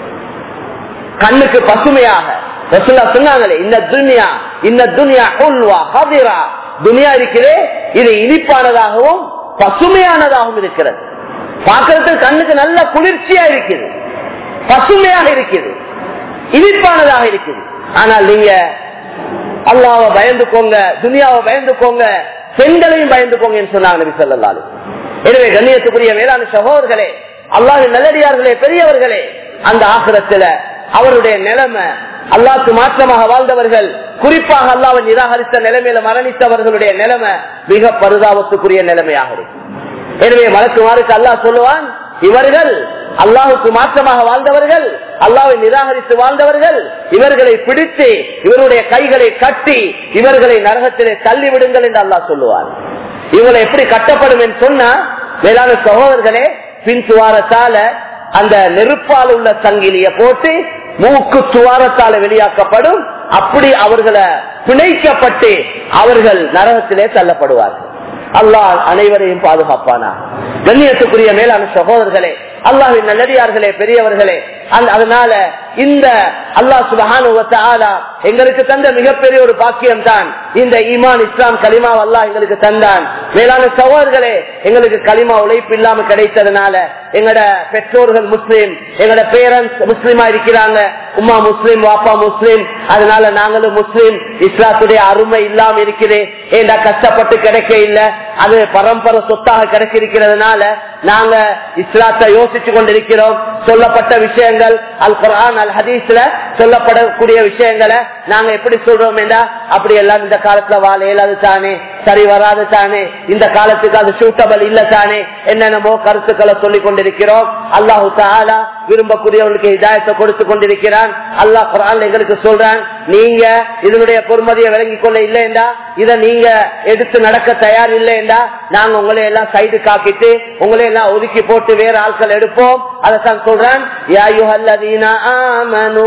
கண்ணுக்கு பசுமையாக. ரசூலுல்லாஹ் சொன்னாங்களே, இந்த துன்யா இந்த துன்யா ஹுல்வா ஹதிரா, துன்யா இருக்கிறே இது இனிப்பானதாகவும் பசுமையானதாகவும் இருக்கிறது. பார்க்கறதுக்கு கண்ணுக்கு நல்ல குளிர்ச்சியா இருக்குது, பசுமையாக இருக்குது, இனிப்பானதாக இருக்குது. ஆனால் நீங்க அல்லாஹ்வை பயந்துக்கோங்க, துன்யாவை பயந்துக்கோங்க, பெண்களையும் பயந்துக்கோங்க என்று சொன்னாங்க நபி ஸல்லல்லாஹு அலைஹி வஸல்லம். எனவே கண்ணியத்துக்குரிய மேலான சகோதரர்களே, அல்லாஹ்வின் நல்லடியார்களே, பெரியவர்களே, அந்த ஆகிரத்துல அவருடைய நிலைமை, அல்லாஹ்வுக்கு மாற்றமாக வாழ்ந்தவர்கள், குறிப்பாக அல்லாஹ்வை நிராகரித்த நிலைமையில மரணித்தவர்களுடைய நிலைமை மிக பரிதாபத்துக்குரிய நிலைமையாக இருக்கு. எனவே மலக்குமாருக்கு அல்லாஹ் சொல்லுவான், இவர்கள் அல்லாஹுக்கு மாற்றமாக வாழ்ந்தவர்கள், அல்லாஹ்வை நிராகரித்து வாழ்ந்தவர்கள், இவர்களை பிடித்து இவருடைய கைகளை கட்டி இவர்களை நரகத்திலே தள்ளி விடுங்கள் என்று அல்லாஹ் சொல்லுவார். இவங்களை எப்படி கட்டப்படும் என்று சொன்னா, மேலான சகோதரர்களே, பின் துவாரத்தால அந்த நெருப்பால் உள்ள சங்கிலிய போட்டு மூக்கு துவாரத்தால வெளியாக்கப்படும். அப்படி அவர்களை பிணைக்கப்பட்டு அவர்கள் நரகத்திலே தள்ளப்படுவார்கள். அல்லாஹ் அனைவரையும் பாதுகாப்பானா. கண்ணியத்துக்குரிய மேலான சகோதரர்களே, அல்லாஹ்வின் நல்லடியார்களே, பெரியவர்களே, அதனால இந்த அல்லாஹ் சுப்ஹானஹு வ தஆலா எங்களுக்கு தந்த மிகப்பெரிய ஒரு பாக்கியம் தான் இந்த ஈமான், இஸ்லாம், கலிமா அல்லாஹ் எங்களுக்கு தந்தான். மேலான சகோதரர்களே, எங்களுக்கு கலிமா உழைப்பு இல்லாம கிடைத்ததுனால எங்கட பெற்றோர்கள் முஸ்லீம், எங்கட பேரண்ட்ஸ் முஸ்லீமா இருக்கிறாங்க, உம்மா முஸ்லீம், வாப்பா முஸ்லீம், அதனால நாங்களும் முஸ்லீம். இஸ்லாத்துடைய அருமை இல்லாம இருக்கிறேன், ஏண்டா கஷ்டப்பட்டு கிடைக்க இல்ல, அது பரம்பரை சொத்தாக கிடைச்சிருக்கிறதுனால நாங்க இஸ்லாத்தை யோசிச்சு கொண்டிருக்கிறோம். சொல்லப்பட்ட விஷயங்கள் அல் குர்ஆன் அல் ஹதீஸ்ல சொல்லப்படக்கூடிய விஷயங்களை நாங்க எப்படி சொல்றோம் என்றா, அப்படி எல்லாம் இந்த காலத்துல வாழ இயலாது தானே, சரி வராது தானே, இந்த காலத்துக்கு அது சூட்டபிள் இல்ல தானே, என்னென்னமோ கருத்துக்களை சொல்லிக் கொண்டிருக்கிறோம். அல்லாஹு தஆலா விரும்பக்கூடியவர்களுக்கு ஹிதாயத்தை கொடுத்து கொண்டிருக்கிறான். அல்லாஹ் குர்ஆன்ல எங்களுக்கு சொல்றான், நீங்க இதனுடைய பொறுமதியை விளங்கிக் கொள்ள இல்லைண்டா, இதை நீங்க எடுத்து நடக்க தயார் இல்லைண்டா, நாங்க உங்களை எல்லாம் சைடு காக்கிட்டு உங்களை எல்லாம் ஒதுக்கி போட்டு வேற ஆட்கள் எடுப்போம். அதைத்தான் சொல்றான், யா அய்யுஹல்லதீன ஆமனூ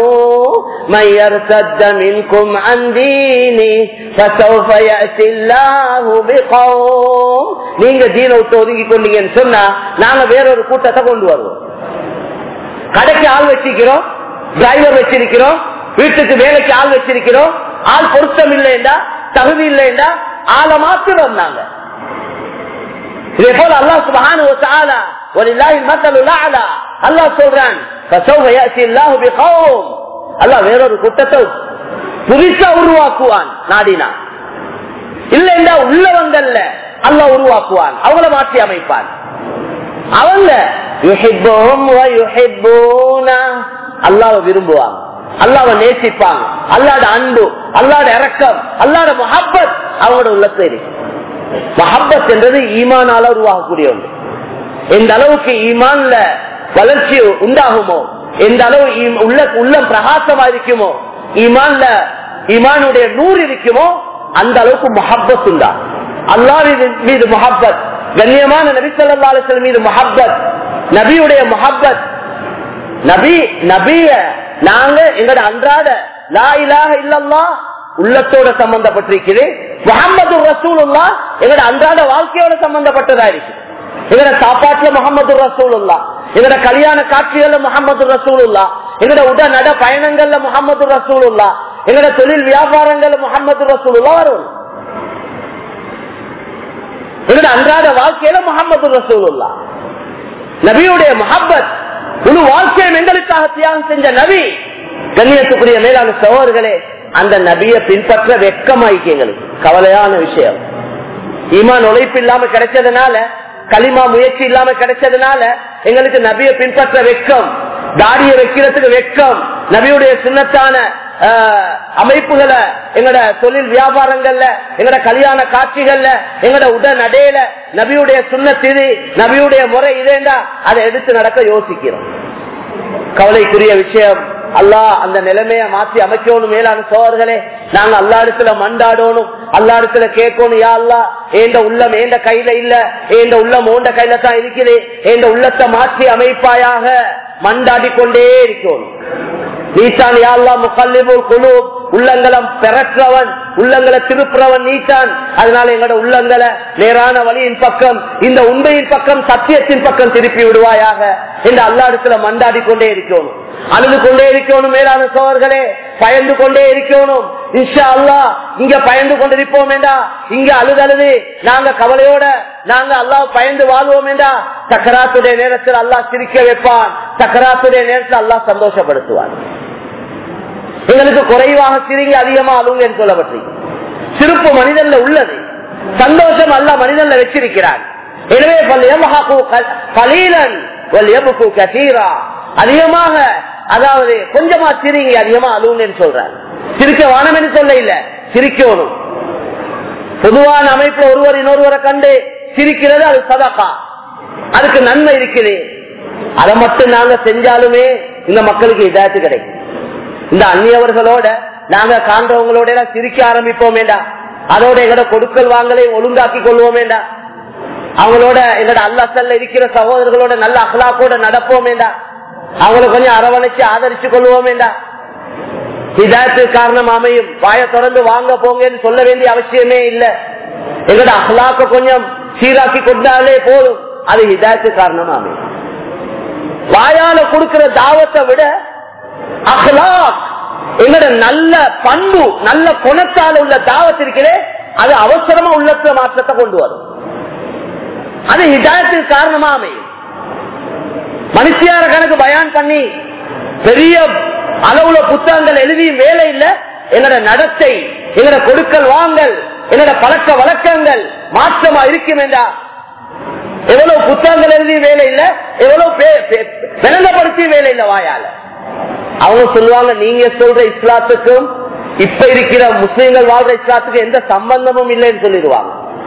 மய்யர்தத்த மின்கும் அன் தீனி ஃபஸௌஃப யஅத்தில்லாஹு பிகௌம். நீங்க தீனை விட்டு ஒதுங்கி கொண்டீங்கன்னு சொன்னா நாங்க வேறொரு கூட்டத்தை கொண்டு வருவோம். கடைக்கு ஆள் வச்சிருக்கிறோம், டிரைவர் வச்சிருக்கிறோம், வீட்டுக்கு வேலைக்கு ஆள் வச்சிருக்கிறோம், ஆள் பொருத்தம் இல்லைண்டா, தகுதி இல்லைண்டா, ஆளை மாத்திரம் நாங்க. இதே போல அல்லாஹ் சுப்ஹானஹு வ தஆலா வலில்லாஹில் மஸலுல் அலா, அல்லாஹ் சொல்றான், ஃபஸௌஃப யஅத்தில்லாஹு பிகௌம், அல்லாஹ் வேறொரு கூட்டத்தை புதுசா உருவாக்குவான் நாடினா. இல்லைண்டா உள்ளவங்கல்ல அல்லாஹ் உருவாக்குவான், அவங்கள மாற்றி அமைப்பான். அவங்க அல்லாஹ்வை விரும்புவாங்க, அல்லாஹ்வை நேசிப்பாங்க. அல்லாஹ்வோட அன்பு, அல்லாஹ்வோட இரக்கம், அல்லாஹ்வோட முஹப்பத் அவங்களோட உள்ளத்துல இருக்கு. முஹப்பத் என்றது ஈமானால உருவாகக்கூடிய ஒன்று. எந்த அளவுக்கு ஈமான்ல வளர்ச்சி உண்டாகுமோ, எந்த அளவு உள்ள உள்ளம் பிரகாசமா இருக்குமோ, ஈமான்ல ஈமானுடைய நூறு இருக்குமோ, அந்த அளவுக்கு முஹப்பத் உண்டா. அல்லாஹ் மீது முஹப்பத், கண்ணியமான நபி ஸல்லல்லாஹு அலைஹி வஸல்லம் மீது முஹப்பத், நபியுடைய முஹப்பத். நபி நபிய நாங்க எங்கட அன்றாட லா இலாஹ இல்லல்லாஹ் உள்ளத்தோட சம்பந்தப்பட்டிருக்கிறது. முஹம்மது ரசூலுல்லாஹ் எங்கட அன்றாட வாழ்க்கையோட சம்பந்தப்பட்டதா இருக்கு. எங்கட சாப்பாட்டுல முஹம்மது ரசூலுல்லாஹ், எங்கட கல்யாண காட்சிகள்ல முஹம்மது ரசூலுல்லாஹ், எங்கட உட நட பயணங்கள்ல முஹம்மது ரசூலுல்லாஹ், எங்கட தொழில் வியாபாரங்கள்ல முஹம்மது ரசூலுல்லாஹ் வரும். எங்கட அன்றாட வாழ்க்கையில முஹம்மது ரசூலுல்லாஹ். நபியுடைய முஹப்பத் முழு வாழ்க்கையும் எங்களுக்காக தியாகம் செஞ்ச நபி. கண்ணியத்துக்குரிய மேலான சகோதரர்களே, அந்த நபியை பின்பற்ற வெட்கமாயிக்கு எங்களுக்கு கவலையான விஷயம். ஈமான் உழைப்பு இல்லாம கிடைச்சதுனால, களிமா முயற்சி இல்லாம கிடைச்சதுனால எங்களுக்கு நபியை பின்பற்ற வெட்கம், தாடியை வைக்கிறதுக்கு வெட்கம், நபியுடைய சுன்னத்தான அமைப்புகளை எங்கட தொழில் வியாபாரங்கள்ல, எங்கட கல்யாண காட்சிகள்ல, எங்கட உட நடையில நபியுடைய சுன்னத்து, நபியுடைய முறை இதேண்டா அதை எடுத்து நடக்க யோசிக்கிறோம். கவலைக்குரிய விஷயம். அல்லாஹ் அந்த நிலைமையை மாற்றி அமைக்கணும். மேலான சோழர்களே, நாங்க அல்லா இடத்துல மண்டாடணும், அல்லா இடத்துல கேட்கணும். யா அல்லாஹ், ஏண்ட உள்ளம் ஏண்ட கையில இல்ல, ஏண்ட உள்ளம் ஓண்ட கையில தான் இருக்குது, ஏண்ட உள்ளத்தை மாற்றி அமைப்பாயாக மண்டாடி கொண்டே இருக்கணும். நீத்தான் யா அல்லாஹ் முகல்லிபுல் குலூப், உள்ளங்களை பெறற்றவன், உள்ளங்களை திருப்புறவன் நீத்தான். அதனால எங்களோட உள்ளங்களை நேரான வழியின் பக்கம், இந்த உண்மையின் பக்கம், சத்தியத்தின் பக்கம் திருப்பி விடுவாயாக என்று அல்லா இடத்துல மண்டாடி கொண்டே இருக்கணும், அழுது கொண்டே இருக்கணும். மேலான சோழர்களே, பயந்து கொண்டே இருக்கணும். இன்ஷா அல்லாஹ் இங்க பயந்து கொண்டிருப்போம் வேண்டா, இங்க அழுது அழுது நாங்க கவலையோட நாங்க அல்லாஹ் பயந்து வாழ்வோம் வேண்டா, சக்கராத்துடைய நேரத்தில் அல்லாஹ் சிரிக்க வைப்பான், சக்கராத்துடைய நேரத்தில் அல்லாஹ் சந்தோஷப்படுத்துவான். எங்களுக்கு குறைவாக சிரிங்க, அதிகமா அழுங்க என்று சொல்லப்பட்டு சிரிப்பு மனிதன்ல உள்ளது, சந்தோஷம் அல்லாஹ் மனிதன்ல வச்சிருக்கிறான். எனவே அதிகமாக, அதாவது கொஞ்சமா சிரிங்க, அதிகமா அழுவுன்னு சொல்றாங்க. சிரிக்க வானம் என்று சொல்ல இல்ல, சிரிக்கணும். பொதுவான அமைப்புல ஒருவர் இன்னொருவரை கண்டு சிரிக்கிறது அது சதகா, அதுக்கு நன்மை இருக்குது. அதை மட்டும் நாங்க செஞ்சாலுமே இந்த மக்களுக்கு இதாச்சு கிடைக்கும். இந்த அந்நியவர்களோட நாங்க காண்றவங்களோட எல்லாம் சிரிக்க ஆரம்பிப்போம் வேண்டா, அதோட எங்கட கொடுக்கல் வாங்கலை ஒழுங்காக்கி கொள்வோம் வேண்டா, அவங்களோட எங்கட அல்லாஹ்ல இருக்கிற சகோதரர்களோட நல்ல அஹ்லாக்கோட நடப்போம் வேண்டா, அவங்களை கொஞ்சம் அரவணைச்சு ஆதரிச்சு கொள்வோம் வேண்டா. ஹிதாயத்து காரணம் அமையும். வாய தொடர்ந்து வாங்க போங்கன்னு சொல்ல வேண்டிய அவசியமே இல்லை. எங்கட அஹ்லாக்க கொஞ்சம் சீராக்கி கொண்டாலே போதும், அது ஹிதாயத்து காரணம் அமையும். வாயால கொடுக்கிற தாவத்தை விட அஹ்லாக், எங்கட நல்ல பண்பு, நல்ல குணத்தால் உள்ள தாவத் இருக்கிறே, அது அவசரமா உள்ளத்துல மாற்றத்தை கொண்டு வரும். அது ஹிதாயத்துக்கு காரணமா அமையும். மனுஷியார கணக்கு பயான் பண்ணி பெரிய அளவுல புத்தகங்கள் எழுதியும் வேலை இல்ல. எங்கட நடத்தை, எங்கட கொடுக்கல் வாங்கல், எங்கட பழக்க வழக்கங்கள் மாற்றமா இருக்கும் என்றா எவ்வளவு புத்தகங்கள் எழுதி வேலை இல்ல, எவ்வளவு விளங்கப்படுத்தி வேலை இல்ல வாயால. அவங்க சொல்லுவாங்க, நீங்க சொல்ற இஸ்லாத்துக்கும் இப்ப இருக்கிற முஸ்லீம்கள் வாழ்ற இஸ்லாத்துக்கும் எந்த சம்பந்தமும் இல்லைன்னு சொல்லிடுவாங்க.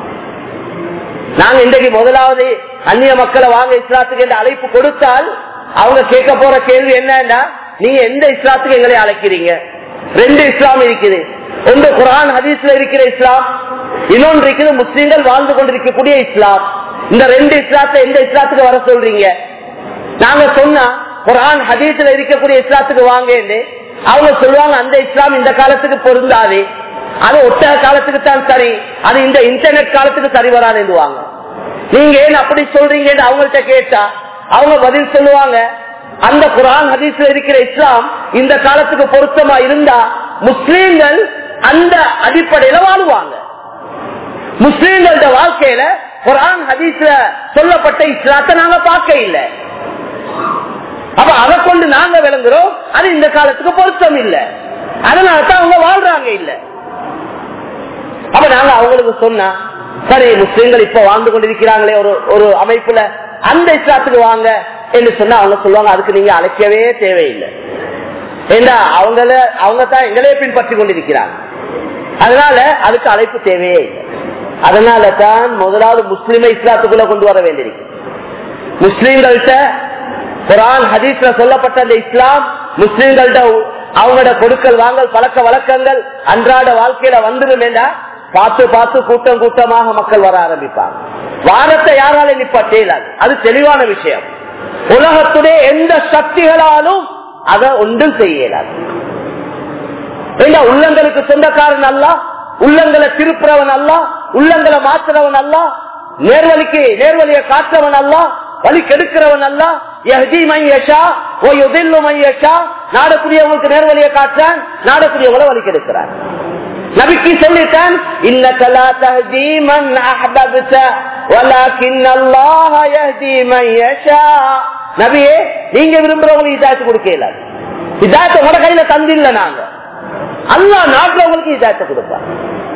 நாங்க இன்றைக்கு முதலாவது அந்நிய மக்களை வாங்க இஸ்லாத்துக்கு என்று அழைப்பு கொடுத்தால் அவங்க கேட்க போற கேள்வி என்னன்னா, நீங்க எந்த இஸ்லாத்துக்கு எங்களை அழைக்கிறீங்க? ரெண்டு இஸ்லாம் இருக்குது. ஒன்று குர்ஆன் ஹதீஸ்ல இருக்கிற இஸ்லாம், இன்னொன்று இருக்குது முஸ்லீம்கள் வாழ்ந்து கொண்டிருக்கக்கூடிய இஸ்லாம். இந்த ரெண்டு இஸ்லாத்தை எந்த இஸ்லாத்துக்கு வர சொல்றீங்க? நாங்க சொன்னா குர்ஆன் ஹதீஸ்ல இருக்கக்கூடிய இஸ்லாத்துக்கு வாங்க, அவங்க சொல்லுவாங்க அந்த இஸ்லாம் இந்த காலத்துக்கு பொருந்தாது, அது ஒட்டக காலத்துக்கு தான் சரி, அது இந்த இன்டர்நெட் காலத்துக்கு சரி வராதுவாங்க. நீங்க ஏன் அப்படி சொல்றீங்க அவங்கள்ட்ட கேட்டா அவங்க பதில் சொல்லுவாங்க, அந்த குர்ஆன் ஹதீஸ்ல இருக்கிற இஸ்லாம் இந்த காலத்துக்கு பொருத்தமா இருந்தா முஸ்லீம்கள் அந்த அடிப்படையில வாழுவாங்க. முஸ்லீம்களோட வாழ்க்கையில குர்ஆன் ஹதீஸ்ல சொல்லப்பட்ட இஸ்லாத்தை நாங்க பார்க்க இல்லை. அப்ப அதை கொண்டு நாங்க விளங்குறோம் அது இந்த காலத்துக்கு பொருத்தம் இல்லை. அதனாலதான் அவங்க வாழ்றாங்க இல்ல. அப்ப நாங்க அவங்களுக்கு சொன்னா சரி முஸ்லீம்கள் இப்ப வாழ்ந்து கொண்டிருக்கிறாங்களே ஒரு ஒரு அமைப்புல அந்த இஸ்லாத்துக்கு வாங்க என்று சொன்னா அவங்க சொல்லுவாங்க அதுக்கு நீங்க அழைக்கவே தேவையில்லை. ஏன்னா அவங்கள அவங்க தான் எங்களே பின்பற்றி கொண்டிருக்கிறாங்க. அதனால அதுக்கு அழைப்பு தேவையே இல்லை. அதனால தான் முதலாவது முஸ்லிமை இஸ்லாத்துக்குள்ள கொண்டு வர வேண்டியிருக்கு. முஸ்லீம்கள்ட்ட குர்ஆன் ஹதீஸ்ல சொல்லப்பட்ட அந்த இஸ்லாம் முஸ்லீம்கள்ட்ட அவங்களோட கொடுக்கல் வாங்கல் பழக்க வழக்கங்கள் அன்றாட வாழ்க்கையில வந்துடும் என்றா பார்த்து பார்த்து கூட்டம் கூட்டமாக மக்கள் வர ஆரம்பிப்பாங்க. வாரத்தை யாராலும் நிப்பாட்டே இல்லாது. அது தெளிவான விஷயம். உலகத்துடைய எந்த சக்திகளாலும் அதை ஒன்றும் செய்ய இயலாது. உள்ளங்களுக்கு சொந்தக்காரன் அல்ல, உள்ளங்களை திருப்புறவன் அல்ல, உள்ளங்களை மாற்றுறவன் அல்ல, நேர்வழிக்கு நேர்வழியை காற்றவன் அல்ல, வழி கெடுக்கிறவன் அல்ல. நாடக்கூடியவங்களுக்கு நேர்வழியை காற்றான், நாடக்கூடியவங்களை வழி கெடுக்கிறான். நபிக்கு சொல்லிட்டான் நபியே நீங்க விரும்புறவங்களுக்கு இதாயத்து கொடுக்க இயலாது. இதாயத்தை உங்களோட கையில தந்தில்ல நாங்க அல்லாஹ் நாட்டுறவங்களுக்கு இதாயத்தை கொடுப்பார்.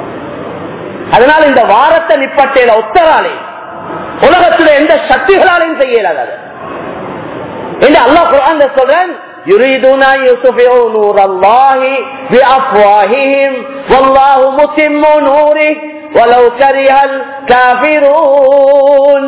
அதனால இந்த வாரத்தை நிப்பட்டையில ஒத்தராலே உலகத்துல எந்த சக்திகளாலையும் செய்ய இயலாது. அல்லாஹ் குர்ஆன்ல சொல்றேன் يريدون أن يطفئوا نور الله بأفواههم والله متم نوره ولو كره الكافرون.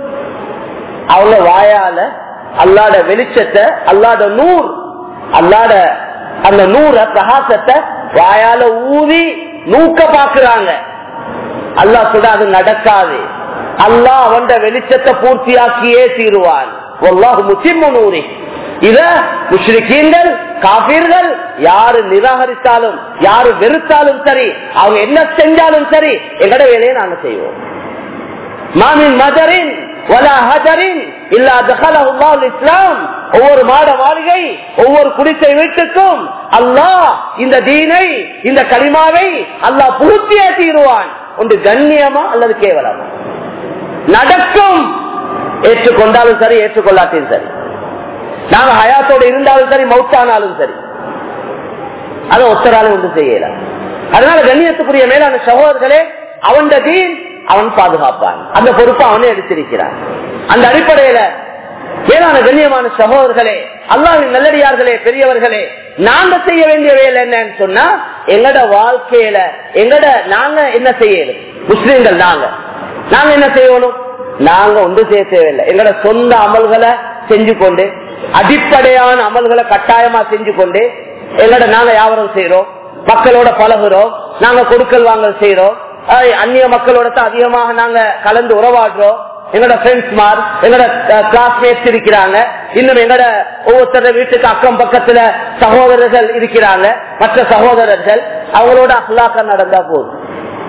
அவள வாயால அல்லாஹ்ட வெளிச்சத்தை அல்லாஹ்ட நூர் அல்லாஹ்ட அந்த நூற பிரகாசத்தை வாயால ஊதி நூக்க பாக்குறாங்க. அல்லாஹ் சொல்ற அது நடக்காது. அல்லாஹ் அவன் வெளிச்சத்தை பூர்த்தியாக்கியே தீருவான். வல்லாஹு முத்திம்மு நூரி. இத முஷ்ரிக்கீன்கள் காபீர்கள் யாரு நிராகரித்தாலும் யாரு வெறுத்தாலும் சரி, அவங்க என்ன செஞ்சாலும் சரி, எங்கட வேலையை நாங்க செய்வோம். மாமின் மதரின் வலா ஹஜரின் இல்லா தகலஹு அல்லாஹ் இஸ்லாம். ஒவ்வொரு மாட மாளிகை ஒவ்வொரு குடிசை வீட்டுக்கும் அல்லாஹ் இந்த தீனை இந்த கலிமாவை அல்லாஹ் பூர்த்தியே தீருவான். ஒன்று கண்ணியமா அல்லது கேவலமா நடக்கும். ஏற்றுக்கொண்டாலும் சரி ஏற்றுக்கொள்ளாட்டியும் சரி, நாங்க ஹயாத்தோடு இருந்தாலும் சரி மௌத்தானாலும் சரி, அதை ஒத்தராலும் ஒன்று செய்யல. அதனால கண்ணியத்துக்குரிய மேலான சகோதரர்களே, அவன் தீன் அவன் பாதுகாப்பான். அந்த பொறுப்பை அவனே எடுத்திருக்கிறான். அந்த அடிப்படையில மேலான கண்ணியமான சகோதரர்களே, அல்லாஹ்வின் நல்லடியார்களே, பெரியவர்களே, நாங்க செய்ய வேண்டிய வேலை என்னன்னு சொன்னா எங்கட வாழ்க்கையில எங்கட நாங்க என்ன செய்யணும். முஸ்லிம்கள் நாங்க நாங்க என்ன செய்யணும்? நாங்க ஒன்று செய்ய தேவையில்லை. எங்கட சொந்த அமல்களை செஞ்சு கொண்டு அடிப்படையான அமல்களை கட்டாயமா செஞ்சு கொண்டு எங்கட நாங்க வியாபாரம் செய்யறோம், மக்களோட பழகுறோம், நாங்க கொடுக்கல் வாங்கல் செய்யறோம், அந்நிய மக்களோட தான் அதிகமாக நாங்க கலந்து உறவாடுறோம். எங்கட ஃப்ரெண்ட்ஸ் மார் எங்கட கிளாஸ்மேட்ஸ் இருக்கிறாங்க. இன்னும் எங்கட ஒவ்வொருத்தர வீட்டுக்கு அக்கம் பக்கத்துல சகோதரர்கள் இருக்கிறாங்க, மற்ற சகோதரர்கள். அவங்களோட அஹ்லாக்கா நடந்தா போதும்.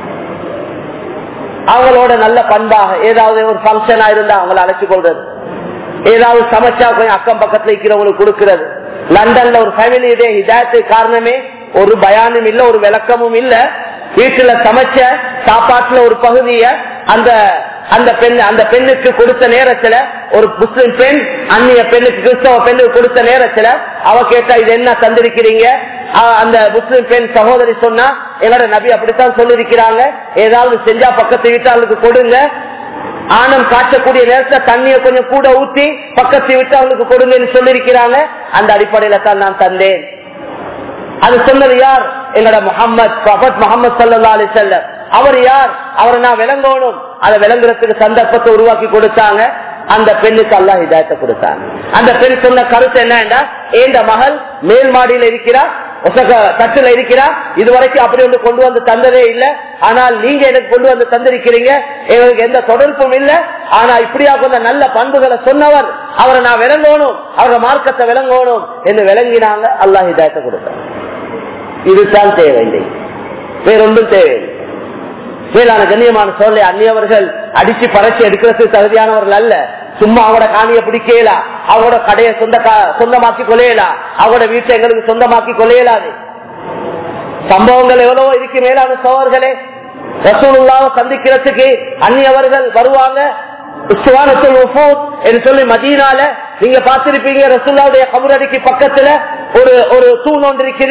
அவங்களோட நல்ல பண்பாக ஏதாவது ஒரு பங்கனா இருந்தா அவங்களை அழைச்சு கொள்றது, ஏதாவது சமைச்சா கொஞ்சம் அக்கம் பக்கத்துல இருக்கிறவங்களுக்கு கொடுக்கிறது. லண்டன்ல ஒரு ஃபேமிலி இதே ஹிதாயத்து காரணமே ஒரு பயானும் இல்ல, ஒரு விளக்கமும் இல்ல. வீட்டுல சமைச்ச சாப்பாட்டுல ஒரு பகுதிய அந்த அந்த பெண் அந்த பெண்ணுக்கு கொடுத்த நேரத்துல, ஒரு முஸ்லிம் பெண் அந்நிய பெண்ணுக்கு கிறிஸ்தவ பெண்ணுக்கு கொடுத்த நேரத்துல அவ கேட்டா இது என்ன தந்திருக்கிறீங்க? அந்த முஸ்லிம் பெண் சகோதரி சொன்னா என்னோட நபி அப்படித்தான் சொல்லிருக்கிறாங்க, ஏதாவது செஞ்சா பக்கத்து வீட்டாளுக்கு கொடுங்க, ஆணம் காட்டக்கூடிய நேரத்துல தண்ணியை கொஞ்சம் கூட ஊத்தி பக்கத்து வீட்டாளுக்கு கொடுங்கன்னு சொல்லிருக்கிறாங்க. அந்த அடிப்படையில தான் நான் தந்தேன். அது சொன்னது யார்? எங்களோட முஹம்மது ப்ராஃபட் முஹம்மது ஸல்லல்லாஹு அலைஹி வஸல்லம். அவர் யார்? அவரை நான் விளங்கணும். அதை விளங்குறதுக்கு சந்தர்ப்பத்தை உருவாக்கி கொடுத்தாங்க. அந்த பெண்ணுக்கு அல்லாஹ் ஹிதாயத்தை கொடுத்தாங்க. அந்த பெண் சொன்ன கருத்து என்னன்னா, ஏண்ட மகள் மேல் மாடியில இருக்கிறா, தட்டுல இருக்கிறா, இதுவரைக்கும் அப்படி ஒன்று கொண்டு வந்து தந்ததே இல்லை, ஆனால் நீங்க எனக்கு கொண்டு வந்து தந்திருக்கிறீங்க, எங்களுக்கு எந்த தொடர்பும் இல்லை, ஆனா இப்படியா கொஞ்சம் நல்ல பண்புகளை சொன்னவர், அவரை நான் விளங்கணும், அவரை மார்க்கத்தை விளங்கணும் என்று விளங்கினாங்க. அல்லாஹ் ஹிதாயத்தை கொடுத்தாங்க. இதுதான் தேவையில்லை, வேறொன்றும் தேவையில்லை. மேலான கண்ணியமான சொல்ல அந்நியவர்கள் அடிச்சு பறச்சு எடுக்கிறதுக்கு தகுதியானவர்கள் அல்ல. சும்மா அவங்களோட காணியை பிடிக்கலாம், அவங்களோட கடையை சொந்த சொந்தமாக்கி கொள்ளையலாம், அவங்களோட வீட்டை எங்களுக்கு சொந்தமாக்கி கொள்ளையலாது. சம்பவங்கள் எவ்வளவோ இருக்கு. மேலான சோழர்களே, ரசூலுல்லாஹ்வை சந்திக்கிறதுக்கு அந்நியவர்கள் வருவாங்க. என்று சொல்லி மதீனால நீங்க பார்த்திருப்பீங்க, ரசூலுல்லாஹ்வுடைய கபரடிக்கு பக்கத்துல ஒரு ஒரு தூண் ஒன்று இருக்குது.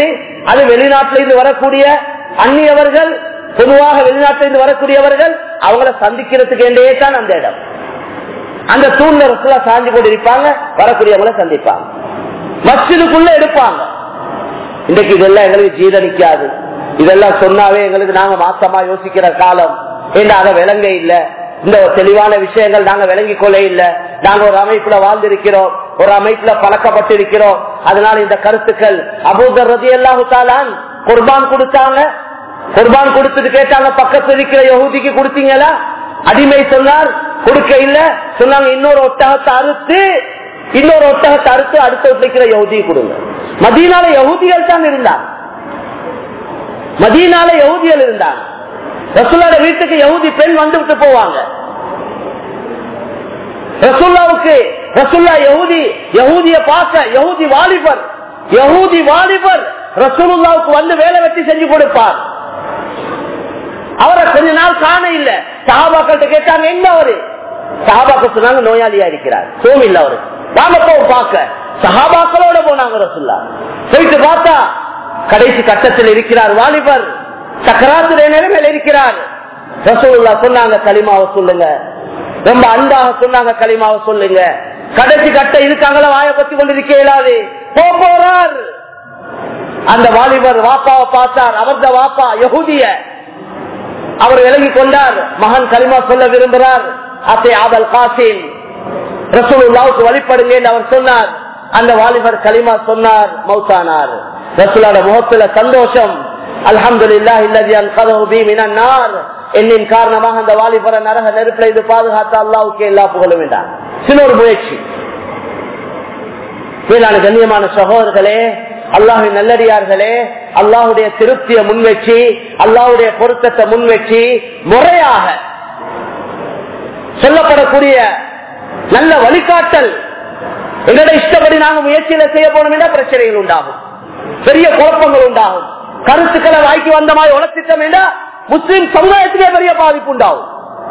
அது வெளிநாட்டிலிருந்து வரக்கூடிய அந்நியவர்கள், பொதுவாக வெளிநாட்டிலிருந்து வரக்கூடியவர்கள், அவங்கள சந்திக்கிறதுக்கு என்றே தான் அந்த இடம். அந்த தூண்ல ரசூலா சாஞ்சு கொண்டு இருப்பாங்க, வரக்கூடியவங்களை சந்திப்பாங்க, மஸ்ஜிதுக்குள்ள எடுப்பாங்க. இன்றைக்கு இதெல்லாம் எங்களுக்கு ஜீரணிக்காது. இதெல்லாம் சொன்னாவே எங்களுக்கு நாங்க மாசமா யோசிக்கிற காலம். ஏன்னா அதை விளங்க இல்ல, இந்த தெளிவான விஷயங்கள் நாங்க விளங்கிக் கொள்ள இல்ல. நாங்க ஒரு அமைப்புல வாழ்ந்திருக்கிறோம், ஒரு அமைப்புல பழக்கப்பட்டிருக்கிறோம். அதனால இந்த கருத்துக்கள். அபூதர் ரலியல்லாஹு தஆலா குர்பான் கொடுத்தாங்க, குர்பான் கொடுத்துட்டு கேட்டாங்க, பக்கத்துல இருக்கிற யஹூதிக்கு கொடுத்தீங்களா? அடிமை சொன்னார், கொடுக்க இல்ல. சொன்னாங்க இன்னொரு ஒட்டகத்தை அறுத்து இன்னொரு ஒட்டகத்தை அறுத்து அடுத்த இருக்கிற யஹூதி கொடுங்க. மதீனால யஹூதிகள் தான் இருந்தாங்க, மதீனால யஹூதிகள் இருந்தாங்க. ரசூலுல்லாஹ் வீட்டுக்கு யஹூதி பெண் வந்து விட்டு போவாங்க. ரசூலுல்லாஹ்வுக்கு ரசூலுல்லாஹ் யஹூதி யஹூதியை பார்க்க, யஹூதி வாலிபர் யஹூதி வாலிபர் ரசூலுல்லாஹ்வுக்கு வந்து வேலை வெட்டி செஞ்சு கொடுப்பார். அவரை கொஞ்ச நாள் காண இல்ல. சஹாபாக்கள்கிட்ட கேட்டாங்க, என்ன அவரு? சஹாபாக்கள் சொன்னாங்க, நோயாளியா இருக்கிறார், சோம் இல்ல அவரு, வாங்க போ பார்க்க. சஹாபாக்களோட போனாங்க ரசூலுல்லாஹ். போயிட்டு பார்த்தா கடைசி கட்டத்தில் இருக்கிறார் வாலிபர், சக்கராத்து நிலைமையில் இருக்கிறார். ரசூலுல்லாஹ் சொன்னாங்க, கலிமாவை சொல்லுங்க. ரொம்ப அன்பாக சொன்னாங்க, கலிமாவை சொல்லுங்க. கடைசி கட்ட இருக்காங்களா, வாயை பத்தி கொண்டிருக்க இயலாது, போறார். அந்த வாலிபர் வாப்பாவை பார்த்தார், அவர்த வாப்பா யஹூதிய அவர் விலகி கொண்டார். மகன் கலிமா சொல்ல விரும்புகிறார். அசே ஆபல் காசிம் ரசூலுல்லாஹ்வுக்கு வழிபடுங்க என்று அவர் சொன்னார். அந்த வாலிபர் கலிமா சொன்னார், மௌத்தானார். ரசூலுல்லாஹ் முகத்துல சந்தோஷம். அல்ஹம்துலில்லாஹ் அல்லதி அன்கதஹு பி மினன் நார். என்னின் காரணமாக அந்த வாலிபரை நரக நெருப்பில் இது பாதுகாத்த அல்லாஹ்வுக்கு எல்லா புகழும் என்றார். சில ஒரு முயற்சி. மேலான கண்ணியமான சகோதரர்களே, அல்லாஹ்வின் நல்லடியார்களே, அல்லாஹ்வுடைய திருப்தியை முன்வச்சு, அல்லாஹ்வுடைய பொருத்தத்தை முன்வச்சு, முறையாக சொல்லப்படக்கூடிய நல்ல வழிகாட்டல். எங்களுடைய இஷ்டப்படி நாங்க முயற்சியில செய்ய போனோம் என்றால் பிரச்சனைகள் உண்டாகும், பெரிய குழப்பங்கள் உண்டாகும். கருத்துக்களை வாய்க்கு வந்த மாதிரி உழைச்சிட்டோம் என்றால் முஸ்லிம் சமுதாயத்திலே பெரிய பாதிப்பு உண்டாகும்.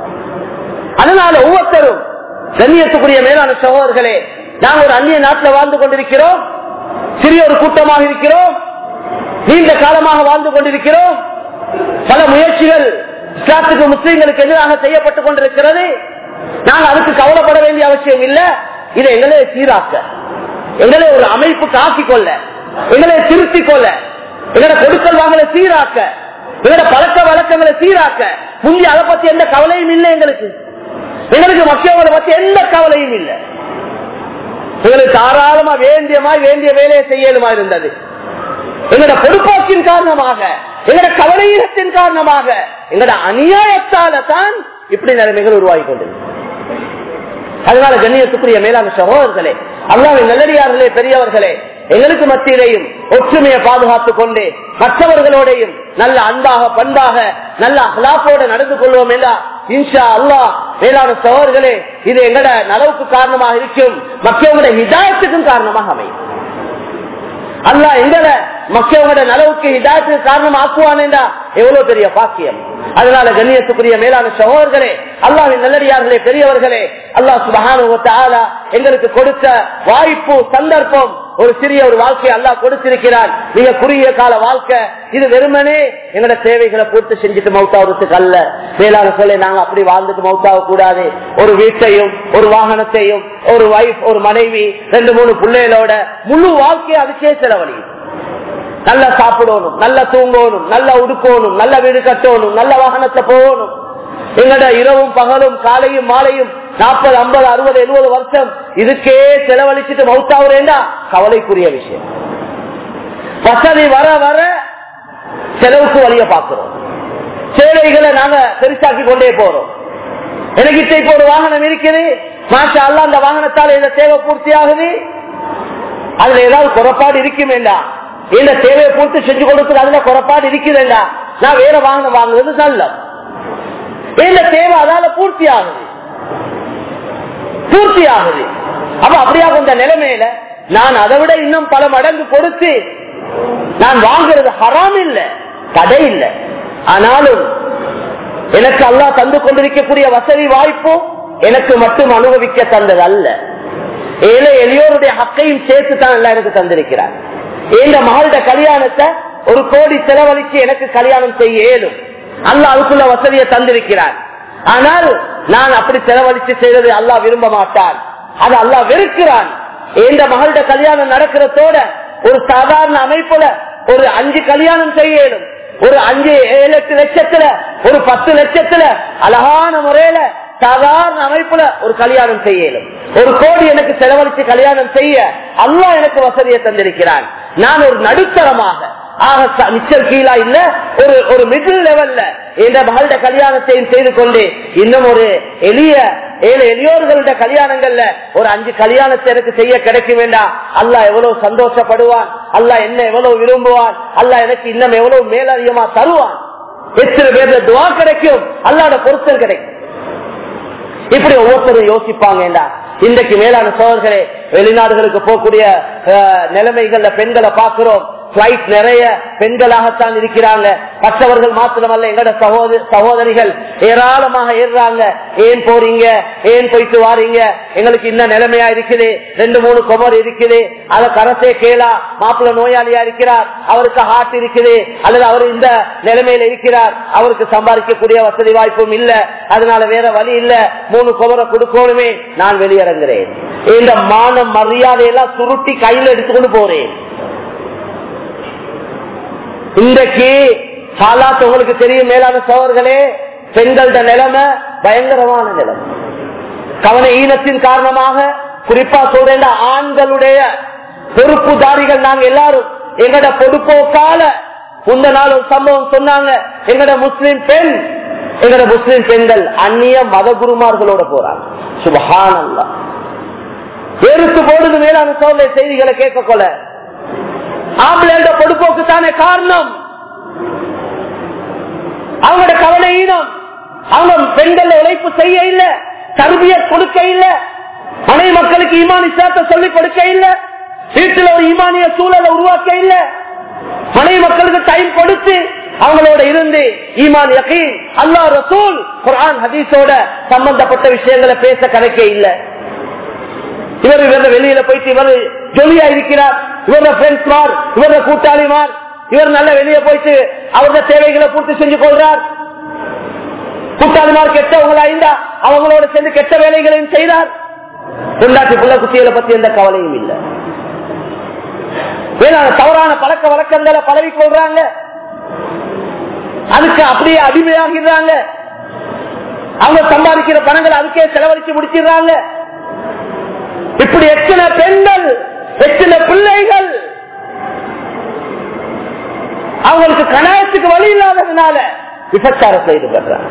அதனால ஒவ்வொருத்தரும் கண்ணியத்துக்குரிய மேலான சகோதரர்களே, நாங்கள் ஒரு அந்நிய நாட்டில் வாழ்ந்து கொண்டிருக்கிறோம், சிறிய ஒரு கூட்டமாக இருக்கிறோம், நீண்ட காலமாக வாழ்ந்து கொண்டிருக்கிறோம். பல முயற்சிகள் இஸ்லாத்துக்கு முஸ்லிம்களுக்கு எதிராக செய்யப்பட்டுக் கொண்டிருக்கிறது. நாங்கள் அதுக்கு கவலைப்பட வேண்டிய அவசியம் இல்லை. இதை எங்களே சீராக்க, எங்களே ஒரு அமைப்புக்கு ஆக்கிக் கொள்ள, எங்களை திருத்திக் கொள்ள, எங்களோட கொடுக்கல் வாங்கலை சீராக்க, எங்களோட பழக்க வழக்கங்களை சீராக்க, முந்தைய அதை பத்தி எந்த கவலையும் இல்லை. எங்களுக்கு எங்களுக்கு மற்றவங்களை பத்தி எந்த கவலையும் இல்லை. எங்களுக்கு தாராளமா வேண்டிய மாதிரி வேண்டிய வேலையை செய்யலுமா இருந்தது. எங்களோட பொறுப்போக்கின் காரணமாக, எங்களோட கவலையத்தின் காரணமாக, எங்களோட அநியாயத்தால தான் இப்படி நிலைமைகள் உருவாகி கொண்டது. அதனால கண்ணியத்துக்குரிய மேலான சகோதரர்களே, அல்லாஹ்வின் நல்லடியார்களே, பெரியவர்களே, எங்களுக்கு மத்தியிலேயும் ஒற்றுமையை பாதுகாத்துக் கொண்டு மற்றவர்களோடையும் நல்ல அன்பாக பண்பாக நல்ல அஹ்லாக்கோட நடந்து கொள்வோம் என்றா இன்ஷா அல்லாஹ் மேலான சகோதரர்களே, இது எங்கட நலவுக்கு காரணமாக இருக்கும், மக்களோட ஹிதாயத்துக்கும் காரணமாக அமையும். அல்லாஹ் எங்கட மக்களோட நலவுக்கு ஹிதாயத்துக்கு காரணம் ஆக்குவானேண்டா எவ்வளவு பெரிய பாக்கியம். அதனால கண்ணியத்துக்குரிய மேலான சகோதரர்களே, அல்லாஹ்வின் நல்லடியார்களே, பெரியவர்களே, அல்லாஹ் சுப்ஹானஹு வ தஆலா எங்களுக்கு கொடுத்த வாய்ப்பு, சந்தர்ப்பம், ஒரு சிறிய ஒரு வாழ்க்கையை அல்லாஹ் கொடுத்திருக்கிறார். மிக குறுகிய கால வாழ்க்கை இது. வெறுமனே எங்களோட தேவைகளை பூர்த்தி செஞ்சுட்டு மௌத்தாவதுக்கு அல்ல. மேலான சொல்ல நாங்க அப்படி வாழ்ந்துட்டு மௌத்தாக கூடாது. ஒரு வீட்டையும் ஒரு வாகனத்தையும் ஒரு வைஃப் ஒரு மனைவி ரெண்டு மூணு பிள்ளைகளோட முழு வாழ்க்கையை அதுக்கே செலவழியும். நல்லா சாப்பிடணும், நல்லா தூங்கணும், நல்லா உடுக்கணும், நல்ல வீடு கட்டணும், நல்ல வாகனத்தை போகணும். எங்களோட இரவும் பகலும் காலையும் மாலையும் நாற்பது ஐம்பது அறுபது எழுபது வருஷம் இதுக்கே செலவழிச்சுட்டு மௌத்தாவுறேண்டா கவலைக்குரிய விஷயம். வசதி வர வர செலவுக்கு வழிய பார்க்கிறோம், சேவைகளை நாங்க பெருசாக்கி கொண்டே போறோம். எனக்கிட்ட இப்ப ஒரு வாகனம் இருக்குது, மாஷா அல்லாஹ், அந்த வாகனத்தால் இந்த தேவை பூர்த்தி ஆகுது, அதுல ஏதாவது குறைபாடு இருக்குமேண்டா, இந்த தேவையை பூர்த்தி செஞ்சு கொடுக்குறது அதுல குறைபாடு இருக்குதுண்டா, நான் வேற வாகனம் வாங்குறது நல்ல. இந்த தேவை அதால பூர்த்தி ஆகுது பூர்த்தி ஆகுது அப்ப அப்படியா இந்த நிலைமையில நான் அதை விட இன்னும் பல மடங்கு கொடுத்து நான் வாங்குறது ஹராம் இல்ல, தடை இல்லை. ஆனாலும் எனக்கு அல்லாஹ் தந்து கொண்டிருக்கக்கூடிய வசதி வாய்ப்பும் எனக்கு மட்டும் அனுபவிக்க தந்தது அல்ல, ஏழை எளியோருடைய ஹக்கையும் சேர்த்து தான் எல்லாம் எனக்கு தந்திருக்கிறார். இந்த மகளுடைய கல்யாணத்தை ஒரு கோடி செலவழிச்சு எனக்கு கல்யாணம் செய்ய இயலும். அல்லாஹ் அதுக்குள்ள வசதியை தந்திருக்கிறார். ஆனால் நான் அப்படி செலவழிச்சு செய்வது அல்லாஹ் விரும்ப மாட்டான். அது அல்லாஹ் வெறுக்கிறான். எந்த மகளோட கல்யாணம் நடக்கிறதோட ஒரு சாதாரண அமைப்புல ஒரு அஞ்சு கல்யாணம் செய்ய இயலும். ஒரு அஞ்சு ஏழு எட்டு லட்சத்துல ஒரு பத்து லட்சத்துல அழகான முறையில சாதாரண அமைப்புல ஒரு கல்யாணம் செய்ய இயலும். ஒரு கோடி எனக்கு செலவழிச்சு கல்யாணம் செய்ய அல்லாஹ் எனக்கு வசதியை தந்திருக்கிறான். நான் ஒரு நடுத்தரமாக ஆக நிச்சல் கீழா இல்ல, ஒரு ஒரு மிடில் லெவல்ல என்ற மகளோட கல்யாணத்தையும் செய்து கொண்டு இன்னும் ஒரு எளிய ஏழு எளியோர்களோட கல்யாணங்கள்ல ஒரு அஞ்சு கல்யாணத்தை எனக்கு செய்ய கிடைக்க வேண்டாம். அல்லாஹ் எவ்வளவு சந்தோஷப்படுவான், அல்லாஹ் என்ன எவ்வளவு விரும்புவான், அல்லாஹ் எனக்கு இன்னும் எவ்வளவு மேலதிகமா தருவான். எத்தனை பேர்ல துவா கிடைக்கும், அல்லாஹ்வோட பொருத்தம் கிடைக்கும். இப்படி ஒவ்வொருத்தரும் யோசிப்பாங்க. இன்றைக்கு மேலான சோழர்களே, வெளிநாடுகளுக்கு போகக்கூடிய நிலைமைகள்ல பெண்களை பார்க்கிறோம். பிளைட் நிறைய பெண்களாகத்தான் இருக்கிறாங்க. மற்றவர்கள் மாத்திரமல்ல, எங்கட சகோதரி சகோதரிகள் ஏராளமாக ஏறுறாங்க. ஏன் போறீங்க, ஏன் போயிட்டு வாரீங்க, எங்களுக்கு இன்னும் நிலைமையா இருக்குது, ரெண்டு மூணு குமர் இருக்குது, அதை கரசே கேளா, மாப்பிள்ள நோயாளியா இருக்கிறார், அவருக்கு ஹார்ட் இருக்குது, அல்லது அவர் இந்த நிலைமையில இருக்கிறார், அவருக்கு சம்பாதிக்கக்கூடிய வசதி வாய்ப்பும் இல்ல, அதனால வேற வழி இல்ல, மூணு குமரை கொடுக்கணுமே, நான் வெளியிறங்குறேன். இந்த மான மரியாதையெல்லாம் சுருட்டி கையில் எடுத்துக்கொண்டு போறேன். இன்றைக்கு சாலாத் உங்களுக்கு தெரியும் மேலான சோழர்களே, பெண்களோட நிலைமை பயங்கரமான நிலைமை. கவன ஈனத்தின் காரணமாக குறிப்பா சொல்றேன், ஆண்களுடைய பொறுப்புதாரிகள் நாங்க எல்லாரும் எங்கட பொறுப்போக்கால முந்த நாள் ஒரு சம்பவம் சொன்னாங்க. எங்கட முஸ்லிம் பெண் எங்கட முஸ்லிம் பெண்கள் அந்நிய மத குருமார்களோட போறாங்க. சுப்ஹானல்லாஹ். வெறுத்து போடுது மேலான சோழ செய்திகளை கேட்க கொள்ள. ஆம்பளை பொடுப்போக்கு தானே காரணம். அவங்களோட கவலை ஈனம், அவங்க பெண்கள் உழைப்பு செய்ய இல்ல, தர்பியத் கொடுக்க இல்ல, மனைவி மக்களுக்கு ஈமான் இஸ்லாத்தை சொல்லிக் கொடுக்க இல்ல, வீட்டில் ஒரு ஈமானிய சூழலை உருவாக்க இல்ல, மனைவி மக்களுக்கு டைம் கொடுத்து அவங்களோட இருந்து ஈமான் யகீன் அல்லாஹ் ரசூல் குர்ஆன் ஹதீஸோட சம்பந்தப்பட்ட விஷயங்களை பேச கிடைக்க இல்ல. இவர் இவர வெளியில போயிட்டு இவர் ஜொலியா இருக்கிறார், இவர ஃப்ரெண்ட்ஸ் மார், இவர கூட்டாளிமார், இவர் நல்ல வெளியே போயிட்டு அவரோட தேவைகளை பூர்த்தி செஞ்சு கொள்றார். கூட்டாளிமார் கெட்டவங்களா இருந்தா அவங்களோட சேர்ந்து கெட்ட வேலைகளையும் செய்தார். பொண்டாட்டி புள்ள குட்டிகளை பத்தி எந்த கவலையும் இல்லை. தவறான பழக்க வழக்கங்களை பழகி கொள்றாங்க, அதுக்கு அப்படியே அடிமையாகிறாங்க. அவங்க சம்பாதிக்கிற பணங்களை அதுக்கே செலவழிச்சு முடிச்சிடுறாங்க. இப்படி எத்தனை பெண்கள், எத்தனை பிள்ளைகள் அவங்களுக்கு கணாயத்துக்கு வழி இல்லாததுனால விபச்சாரத்தில் ஈடுபடுறாங்க.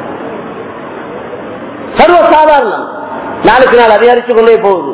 சர்வசாதாரணம், நாளுக்கு நாள் அதிகரிச்சு கொண்டே போகுது.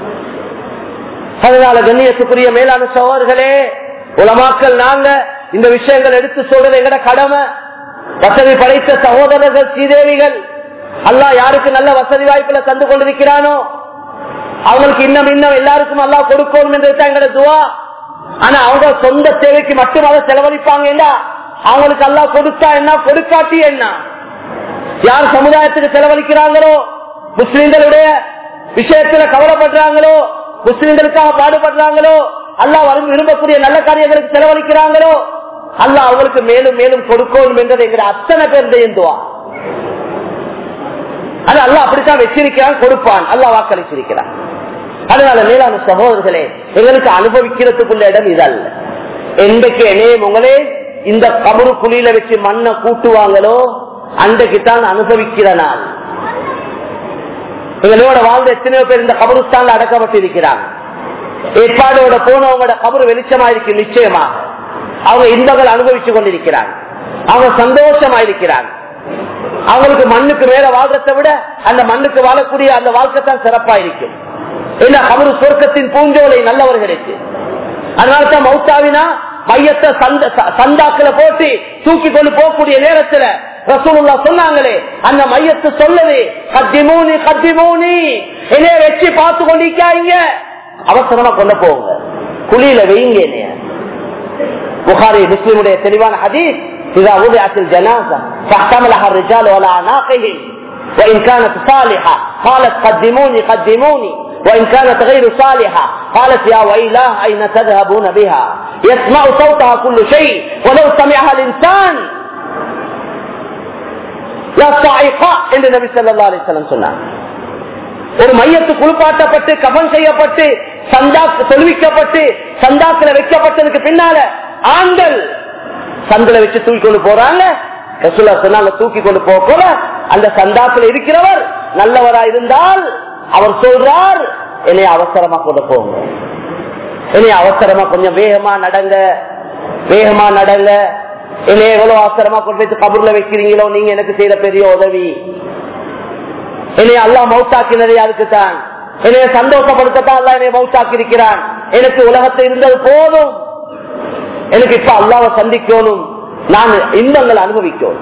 அதனால கண்ணியத்துக்குரிய மேலான சகோதரர்களே, உலமாக்கள் நாங்க இந்த விஷயங்கள் எடுத்து சொல்றது எங்கட கடமை. வசதி படைத்த சகோதரர்கள் ஸ்ரீதேவிகள் அல்லாஹ் யாருக்கு நல்ல வசதி வாய்ப்புல தந்து கொண்டிருக்கிறானோ அவங்களுக்கு இன்னும் இன்னும் எல்லாருக்கும் அல்லாஹ் கொடுக்கணும் என்றது எங்கட துவா. ஆனா அவங்க சொந்த தேவைக்கு மட்டும் அதை செலவழிப்பாங்க. அவங்களுக்கு அல்லாஹ் கொடுத்தா என்ன, கொடுக்காட்டி என்ன? யார் சமுதாயத்துக்கு செலவழிக்கிறாங்களோ, முஸ்லிம்களுடைய விஷயத்துல கவலைப்படுறாங்களோ, முஸ்லிம்களுக்காக பாடுபடுறாங்களோ, அல்லாஹ் வரும் விரும்பக்கூடிய நல்ல காரியங்களுக்கு செலவழிக்கிறாங்களோ, அல்லாஹ் அவங்களுக்கு மேலும் மேலும் கொடுக்கணும் என்றது எங்கிற அத்தனை பேருடைய துவா. அது அல்லாஹ் அப்படித்தான் வச்சிருக்கிறான், கொடுப்பான், அல்லாஹ் வாக்களிச்சிருக்கிறான். அதனால மேலான சகோதரர்களே, எங்களுக்கு அனுபவிக்கிறதுக்குள்ள இடம் இது அல்ல. என்றைக்கு என்னையும் உங்களே இந்த கபரு குழியில வச்சு மண்ணை கூட்டுவாங்களோ அன்றைக்குத்தான் அனுபவிக்கிற நாள். எங்களோட வாழ்ந்த எத்தனையோ பேர் இந்த கபருஸ்தான்ல அடக்கப்பட்டிருக்கிறாங்க. ஏற்பாடோட போனவங்களோட கபரு வெளிச்சமா இருக்கு. நிச்சயமாக அவங்க இன்பங்கள் அனுபவிச்சு கொண்டிருக்கிறாங்க, அவங்க சந்தோஷமா இருக்கிறாங்க. அவங்களுக்கு மண்ணுக்கு மேல வாழ்றதை விட அந்த மண்ணுக்கு வாழக்கூடிய அந்த வாழ்க்கை தான் சிறப்பா இருக்கும். ஏன்னா கபரு சொர்க்கத்தின் பூஞ்சோலை நல்லவர்களுக்கு. அதனாலதான் மௌத்தாவினா மையத்தை சந்தாக்களை போட்டு தூக்கி கொண்டு போகக்கூடிய நேரத்துல ரசூலுல்லாஹ் சொன்னாங்களே, அந்த மையத்தை சொல்லவே கத்திமூனி கத்திமூனி என்னைய வச்சு பார்த்து கொண்டிருக்காங்க, அவசரமா கொண்டு போங்க, குழியில வைங்க. புகாரி முஸ்லிமுடைய தெளிவான ஹதீஸ், إذا وضعت الجنازة فاحتملها الرجال على أعناقهم وإن كانت صالحة قالت قدموني قدموني وإن كانت غير صالحة قالت يا ويلاه أين تذهبون بها يسمع صوتها كل شيء ولو سمعها الإنسان لا صاعقة என்று நபி ஸல்லல்லாஹு அலைஹி வஸல்லம் சொன்னார். ஒரு மையத்து குளிப்பாட்டப்பட்டு கஃன் செய்யப்பட்டு சந்தாக்கு தொழுவிக்கப்பட்டு சந்தாக்குல வைக்கப்பட்டதுக்கு பின்னால ஆண்கள் சந்தில வச்சு தூக்கி கொண்டு போறாங்க. ரசூலுல்லாஹ் சொன்னாங்க தூக்கி கொண்டு போக அந்த சந்தாக்குல இருக்கிறவர் நல்லவரா இருந்தால் அவர் சொல்றார் என்னை அவசரமா கொண்டு போங்க, என்னை அவசரமா கொஞ்சம் வேகமா நடங்க, வேகமா நடங்க, என்னை எவ்வளவு அவசரமா கொண்டு போய் கபூர்ல வைக்கிறீங்களோ நீங்க எனக்கு செய்த பெரிய உதவி. என்னை அல்லாஹ் மௌத்தாக்கினதே அதுக்குத்தான், என்னைய சந்தோஷப்படுத்தத்தான் அல்லாஹ் என்னை மௌத்தாக்கி இருக்கிறான். எனக்கு உலகத்தில் இருந்தது போதும், எனக்கு இப்ப அல்லாஹ்வை சந்திக்கணும், நான் இன்பங்களை அனுபவிக்கணும்.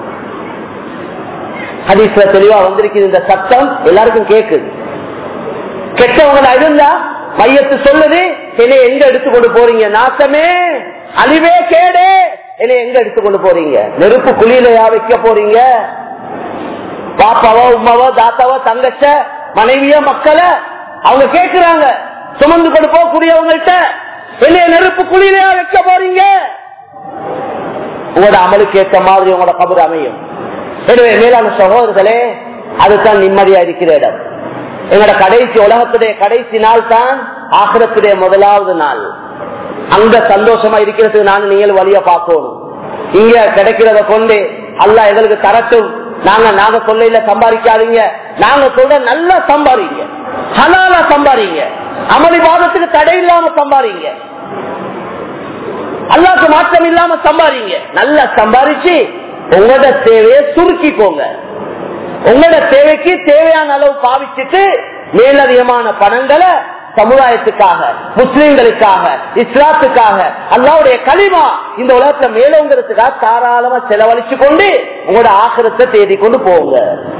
ஹதீஸ்ல தெளிவா வந்திருக்கிற இந்த சத்தம் எல்லாருக்கும் கேக்குது. கெட்டவங்களா இருந்தா மையத்து சொல்லுது என்னை எங்க எடுத்துக்கொண்டு போறீங்க, நாசமே அழிவே கேடே, என்னை எங்க எடுத்துக்கொண்டு போறீங்க, நெருப்பு குழியிலையா வைக்க போறீங்க, பாப்பாவோ உமாவோ தாத்தாவோ தங்கச்ச மனைவியோ மக்களை அவங்க கேட்கிறாங்க சுமந்து கொண்டு போகக்கூடியவங்கள்ட்ட என்னைய நெருப்பு குழியிலையா வைக்க போறீங்க, உங்களோட அமலுக்கு ஏற்ற மாதிரி உங்களோட கபர் அமையும். எனவே மேலான சகோதரர்களே, அதுதான் நிம்மதியா இருக்கிற இடம். எங்களோட கடைசி உலகத்துடைய கடைசி நாள் தான் ஆகிரத்துடைய முதலாவது நாள். அங்க சந்தோஷமா இருக்கிறதுக்கு நான் நீங்கள் வழிய பார்க்கணும். இங்க கிடைக்கிறத கொண்டு அல்லாஹ் எங்களுக்கு தரட்டும், நாங்க நாங்க சொல்ல சம்பாதிக்காதீங்க, நாங்க சொல்ற நல்லா சம்பாதிங்க, ஹலாலா சம்பாதிங்க, அமளி பாதத்துக்கு தடை இல்லாம சம்பாதிங்க, அல்லாஹ்க்கு மாற்றம் இல்லாம சம்பாதிங்க. நல்லா சம்பாதிச்சு உங்களோட தேவையை சுருக்கிக்கோங்க. உங்களோட தேவைக்கு தேவையான அளவு பாவிச்சுட்டு மேலதிகமான பணங்களை சமுதாயத்துக்காக, முஸ்லிம்களுக்காக, இஸ்லாத்துக்காக, அல்லாஹ்வுடைய கலிமா இந்த உலகத்துல மேலோங்கிறதுக்காக தாராளமா செலவழிச்சு கொண்டு உங்களோட ஆகிரத்தை தேடி கொண்டு போங்க.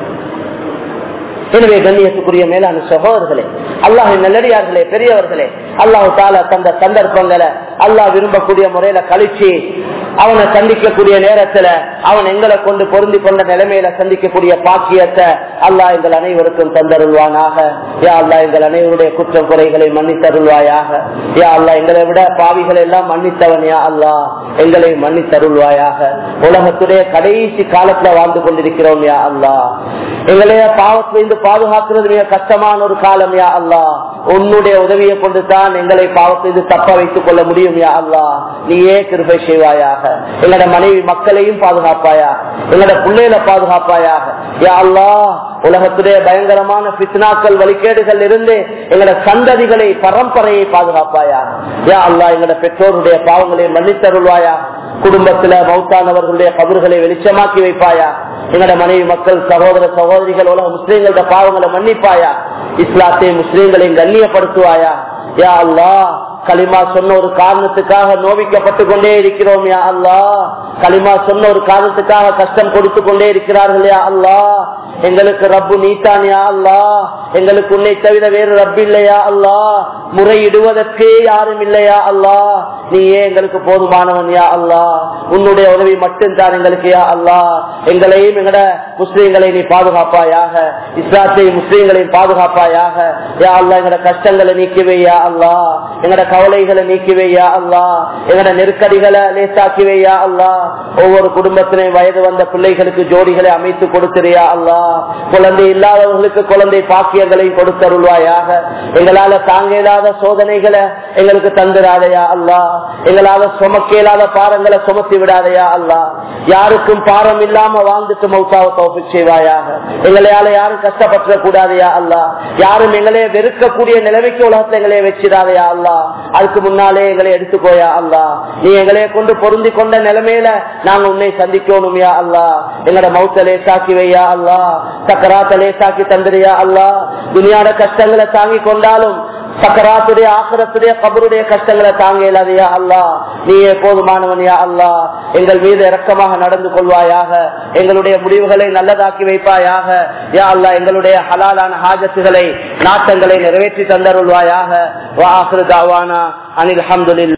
எனவே கண்ணியத்துக்குரிய மேலான சகோதரர்களே, அல்லாஹின் நல்லடியார்களே, பெரியவர்களே, அல்லாஹ் தாலா தந்த சந்தர்ப்பங்களை அல்லாஹ் விரும்பக்கூடிய முறையில கழிச்சு அவனை சந்திக்கக்கூடிய நேரத்துல அவன் எங்களை கொண்டு பொருந்தி கொண்ட நிலைமையில சந்திக்கக்கூடிய பாக்கியத்தை அல்லாஹ் எங்கள் அனைவருக்கும் தந்தருள்வானாக. யா அல்லாஹ் எங்கள் அனைவருடைய குற்றம் குறைகளை மன்னித்தருள்வாயாக. யா அல்லாஹ் எங்களை விட பாவிகளை எல்லாம் மன்னித்தவன் யா அல்லாஹ் எங்களை மன்னித்தருள்வாயாக. உலகத்துடைய கடைசி காலத்துல வாழ்ந்து கொண்டிருக்கிறோம் யா அல்லாஹ், எங்களைய பாவத்திலிருந்து பாதுகாக்கிறது மிக கஷ்டமான ஒரு காலம் யா அல்லாஹ். உன்னுடைய உதவியை கொண்டு தான் எங்களை பாவத்திலிருந்து தப்ப வைத்துக் கொள்ள முடியும் யா அல்லாஹ். நீயே கிருபை செய்வாயாக. எங்களோட மனைவி மக்களையும் பாதுகாப்பாயா, எங்களோட பிள்ளைகளை பாதுகாப்பாயாக யா அல்லாஹ். உலகத்துடைய பயங்கரமான பித்னாக்கள் வழிகேடுகள் இருந்து எங்களோட சந்ததிகளை பரம்பரையை பாதுகாப்பாயா யா அல்லாஹ். எங்களோட பெற்றோருடைய பாவங்களை மன்னித்தருள்வாயா. குடும்பத்துல மௌத்தானவர்களுடைய கபர்களை வெளிச்சமாக்கி வைப்பாயா. எங்களோட மனைவி மக்கள் சகோதர சகோதரிகள் உலக முஸ்லீம்களோட பாவங்களை மன்னிப்பாயா. இஸ்லாத்தை முஸ்லீம்களையும் கண்ணியப்படுத்துவாயா யா அல்லாஹ். களிமா சொன்ன ஒரு காரணத்துக்காக நோவிக்கப்பட்டு கொண்டே இருக்கிறோம் யா அல்லாஹ். களிமா சொன்ன ஒரு காரணத்துக்காக கஷ்டம் கொடுத்து கொண்டே இருக்கிறார்கள் யா அல்லாஹ். எங்களுக்கு ரப்பு நீத்தான் யா அல்லாஹ். எங்களுக்கு உன்னை தவிர வேறு ரப்பு இல்லையா அல்லாஹ். முறையிடுவதற்கு யாரும் இல்லையா அல்லாஹ். நீயே எங்களுக்கு போதுமானவன் யா அல்லாஹ். உன்னுடைய உதவி மட்டும்தான் எங்களுக்கு யா அல்லாஹ். எங்களையும் எங்கட முஸ்லீம்களை நீ பாதுகாப்பாயாக, இஸ்லாத்தை முஸ்லீம்களையும் பாதுகாப்பாயாக யா அல்லாஹ். எங்கட கஷ்டங்களை நீக்கிவே யா அல்லாஹ், எங்கட கவலைகளை நீக்கிவே யா அல்லாஹ், எங்கட நெருக்கடிகளை லேசாக்கிவே யா அல்லாஹ். ஒவ்வொரு குடும்பத்திலையும் வயது வந்த பிள்ளைகளுக்கு ஜோடிகளை அமைத்து கொடுத்திரியா அல்லாஹ். குழந்தை இல்லாதவர்களுக்கு குழந்தை பாக்கியங்களை கொடுத்தருள்வாயாக. எங்களால தாங்க இல்லாத சோதனைகளை எங்களுக்கு தந்துடாதையா அல்லாஹ். எங்களால சுமக்க இல்லாத பாரங்களை சுமத்தி விடாதையா அல்லாஹ். யாருக்கும் பாரம் இல்லாம வாழ்ந்துட்டு மௌத்தாவை தௌஃபீக் செய்வாயாக. எங்களால யாரும் கஷ்டப்பட கூடாதையா அல்லாஹ். யாரும் எங்களைய வெறுக்கக்கூடிய நிலைமைக்கு உலகத்துல எங்களைய வச்சிடாதையா அல்லாஹ். அதுக்கு முன்னாலே எங்களை எடுத்துக்கோயா அல்லாஹ். நீ எங்களைய கொண்டு பொருந்தி கொண்ட நிலைமையில நாங்க உன்னை சந்திக்கணும் யா அல்லாஹ். எங்களோட மௌத்த லேசாக்கி வையா அல்லாஹ். சக்கராத்த லேசாக்கி தந்திரியா அல்லாஹ். துனியாட கஷ்டங்களை தாங்கி கொண்டாலும் சக்கராத்துடைய ஆக்கிரத்துடைய கபருடைய கஷ்டங்களை தாங்க இல்லாதையா அல்லாஹ். நீ எப்போதுமானவன் யா அல்லாஹ். எங்கள் மீது இரக்கமாக நடந்து கொள்வாயாக. எங்களுடைய முடிவுகளை நல்லதாக்கி வைப்பாயாக யா அல்லாஹ். எங்களுடைய ஹலாலான ஹாஜத்துகளை நாட்டங்களை நிறைவேற்றி தந்தருள்வாயாக. வா ஆகிரு தாவானா அனில் ஹம்துலில்லாஹ்.